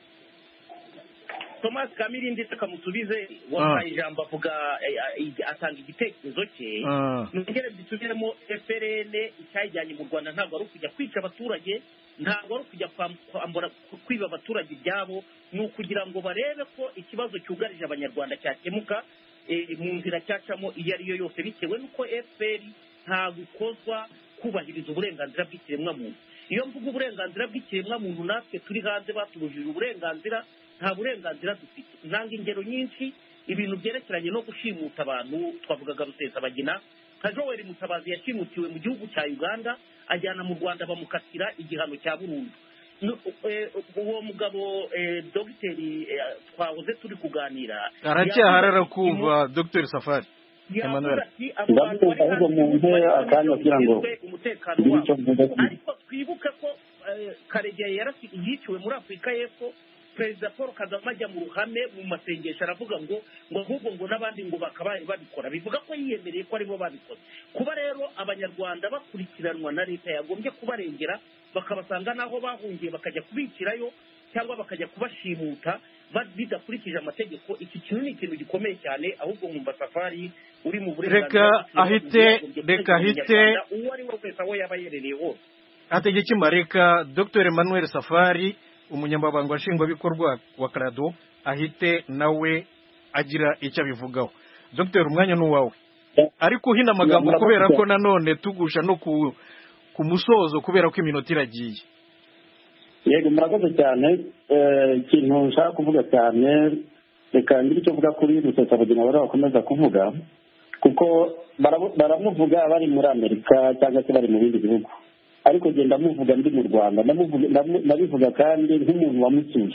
Speaker 6: Thomas Kamirindi akamusubize wampaye ijambo avuga atanga igitekerezo cye nongere bisubiremo F R N icyayijyanye mu Rwanda ntabwo ari ukujya kwica abaturage ntabwo ari ukujya kwambura kwiba abaturage ibyabo ni ukugira ngo barebe ko ikibazo cyugarije abanyarwanda cyakemuka mu nzira cyacamo iyo ari yo yose bitewe n'uko F P R ntabwo ikozwa kubahiriza uburenganzira bw'ikiremwamuntu iyo mvuga uburenganzira bw'ikiremwamuntu natwe turi hanze batubujije uburenganzira nta burenganzira dufite ntanga ingero nyinshi ibintu byerekeranye no gushimuta abantu twavugaga Rusesabagina nka Joel Mutabazi yashimutiwe mu gihugu cya Uganda ajyana mu Rwanda bamukatira igihano cya burundu. Uwo mugabo dogiteri twahoze turi kuganira
Speaker 1: aracyaharara kumva Dr Safari Emmanuel
Speaker 4: ndavuga ahubwo mu ntera akanya kugira ngo
Speaker 6: umutekano wabo, ariko twibuke ko Karegeya yarasi yiciwe muri Afurika y'Epfo. Perezida Paul Kagame ajya mu ruhame mu masengesho aravuga ngo ngo ahubwo ngo n'abandi ngo bakabaye babikora, bivuga ko yiyemereye ko aribo babikoze. Kuba rero abanyarwanda bakurikiranwa na leta yagombye kubarengera bakabasanga naho bahungiye bakajya kubikirayo cyangwa bakajya kubashimuta bidakurikije amategeko, iki kintu ni ikintu gikomeye cyane. Ahubwo nkumva Safari uri mu
Speaker 1: burenganzira reka ahite reka ahite
Speaker 6: uwo ari we wese aho yaba yerereye hose
Speaker 1: ategeka imareka. Dr Emmanuel Safari umunyamabanga nshingwabikorwa wa Karado ahite nawe agira icyo abivugaho. Dr umwanya ni uwawe, ariko uhina amagambo kubera ko nanone tugusha no ku ku musozo kubera ko iminota iragiye.
Speaker 4: Yego murakoze cyane. Ikintu nshaka kuvuga cyane, reka ngire icyo vuga kuri Rusesabagina bari bakomeza kuvuga, kuko baramuvuga bari muri Amerika cyangwa se bari mu bindi bihugu, ariko genda muvuga ndi mu Rwanda nabivuga kandi nk'umuntu wamusuye.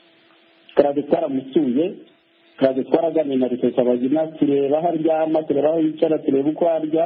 Speaker 4: Karade twaramusuye, Karade twaraganira na Rusesabagina tureba aho aryama, tureba aho yicara, tureba uko arya,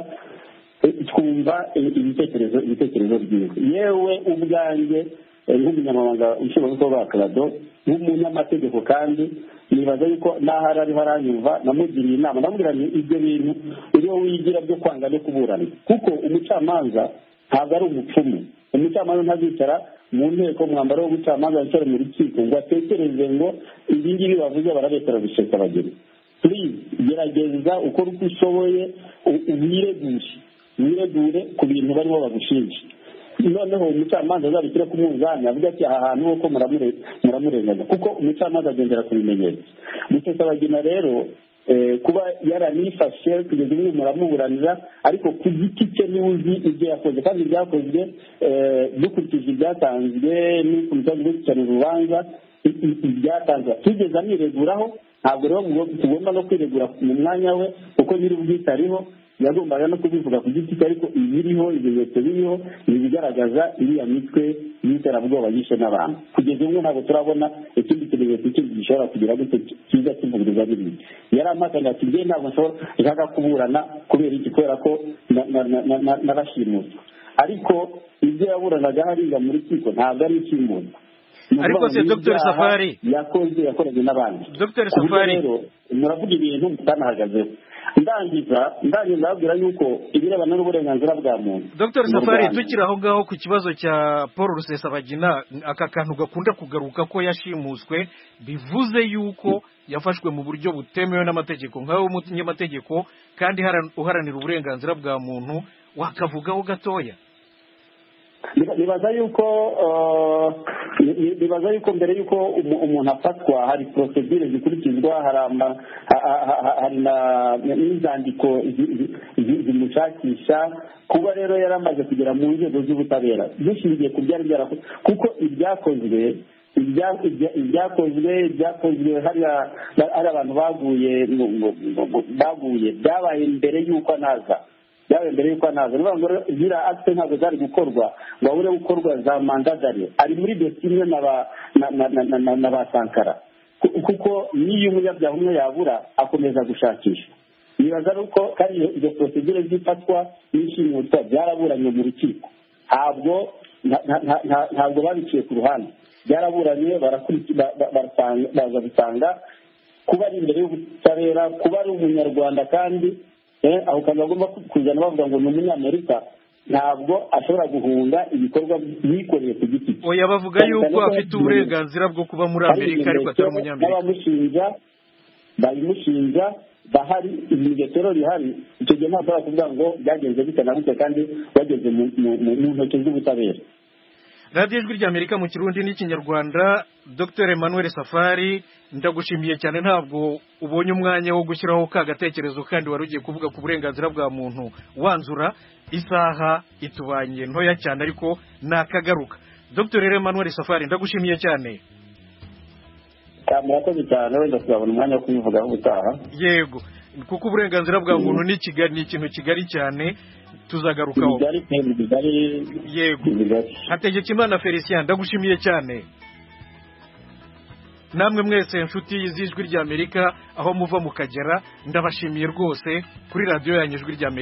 Speaker 4: twumva ibitekerezo ibitekerezo byiwe. Yewe ubwanjye nk'umunyamabanga nshingwabikorwa wa Karado nk'umunyamategeko kandi nibaza yuko n'aho ariho aranyumva namugiriye inama, namubwira nti ibyo bintu uriho wigira byo kwanga no kuburana, kuko umucamanza ntabwo ari umupfumu. Umucamanza ntazicara mu nteko mwambaro w'ubucamanza yicara mu rukiko ngo atekereze ngo ibi ngibi bavuze barabetera Rusesabagina. Please gerageza ukora uko ushoboye wiregure wiregure ku bintu barimo bagushinja, noneho umucamanza azabishyira ku munzani avuga ati aha hantu uko muramurenganya, kuko umucamanza agendera ku bimenyetso. Rusesabagina rero kuba yaranifashe kugeza ubu muramuburanira, ariko ku giti cye niwe uzi ibyo yakoze, kandi ibyakozwe dukurikije ibyatanzwe n'ukuntu gukurikirana urubanza ibyatanzwe tugeze anireguraho. Ntabwo rero tugomba no kwiregura mu mwanya we, kuko nyiri ubwite ariho, yagombaga no kubivuga ku giti cye, ariko ibiriho ibimenyetso biriho ibigaragaza iriya mitwe y'iterabwoba yishe n'abantu. Kugeza ubu ntabwo turabona ikindi kimenyetso kindi gishobora kugira gute kiza kivuguriza biriya. Yari ampakanya ati njye ntabwo nshaka kuburana kubera iki, kubera ko n'abashimuswa, ariko ibyo yaburanaga hariya mu rukiko ntabwo ari ishimutwa.
Speaker 1: Ariko se Dr Safari
Speaker 4: yakoze yakoranye n'abandi.
Speaker 1: Dr Safari
Speaker 4: muravuga ibintu mutanahagazeho. ndangiza ndangiza ndabwira yuko ibirebana n'uburenganzira bwa muntu.
Speaker 1: Dr Safari tukiri aho ngaho ku kibazo cya Paul Rusesabagina, aka kantu gakunda kugaruka ko yashimuswe, bivuze yuko yafashwe mu buryo butemewe n'amategeko. Nkawe umunyamategeko kandi uharanira uburenganzira bwa muntu, wakavugaho gatoya?
Speaker 4: Nibaza yuko nibaza yuko mbere yuko umuntu afatwa hari procedure zikurikizwa, hari n'inzandiko zimushakisha. Kuba rero yaramaze kugera mu nzego z'ubutabera dushingiye ku byari byarakozwe, kuko ibyakozwe ibyakozwe ibyakozwe hari abantu baguye baguye byabaye mbere yuko anaza byabaye mbere yuko anaza niba ngo zira acte ntabwo zari gukorwa ngo abure gukorwa za mandadari ari muri dosiye na ba Sankara, kuko niyo umunyabyaha umwe yabura akomeza gushakisha. Nibaza ko kandi izo procedure zifatwa n'ishimutwa byaraburanye mu rukiko, ntabwo ntabwo babiciye ku ruhande, byaraburanye baza gusanga kuba ari imbere y'ubutabera, kuba ari umunyarwanda kandi aho kandi bagomba kuzana bavuga ngo ni umunyamerika, ntabwo ashobora guhunga ibikorwa yikoreye ku giti cye.
Speaker 1: Oya, bavuga yuko afite uburenganzira bwo kuba muri Amerika ariko atari umunyamerika.
Speaker 4: N'abamushinja babimushinja bahari, ibimenyetso bihari, icyo gihe ntabwo bakuvuga ngo byagenze bite na bite kandi bageze mu ntoki z'ubutabera.
Speaker 1: Radiyo Ijwi ry'Amerika mu Kirundi n'Ikinyarwanda. Dr Emmanuel Safari, ndagushimiye cyane, ntabwo ubonye umwanya wo gushyiraho ka gatekerezo kandi wari ugiye kuvuga ku burenganzira bwa muntu wanzura. Isaha itubanye ntoya cyane ariko nakagaruka. Dr Emmanuel Safari, ndagushimiye cyane.
Speaker 4: Murakoze cyane, wenda tuzabona umwanya wo kubivugaho ubutaha.
Speaker 1: Yego, kuko uburenganzira bwa muntu ni kigali ni ikintu kigari cyane tuzagarukaho yego Hategekimana Felicien ndagushimiye cyane namwe mwese inshuti z'ijwi ry'Amerika aho muva mukagera ndabashimiye rwose kuri radio yanyu ijwi ry'Amerika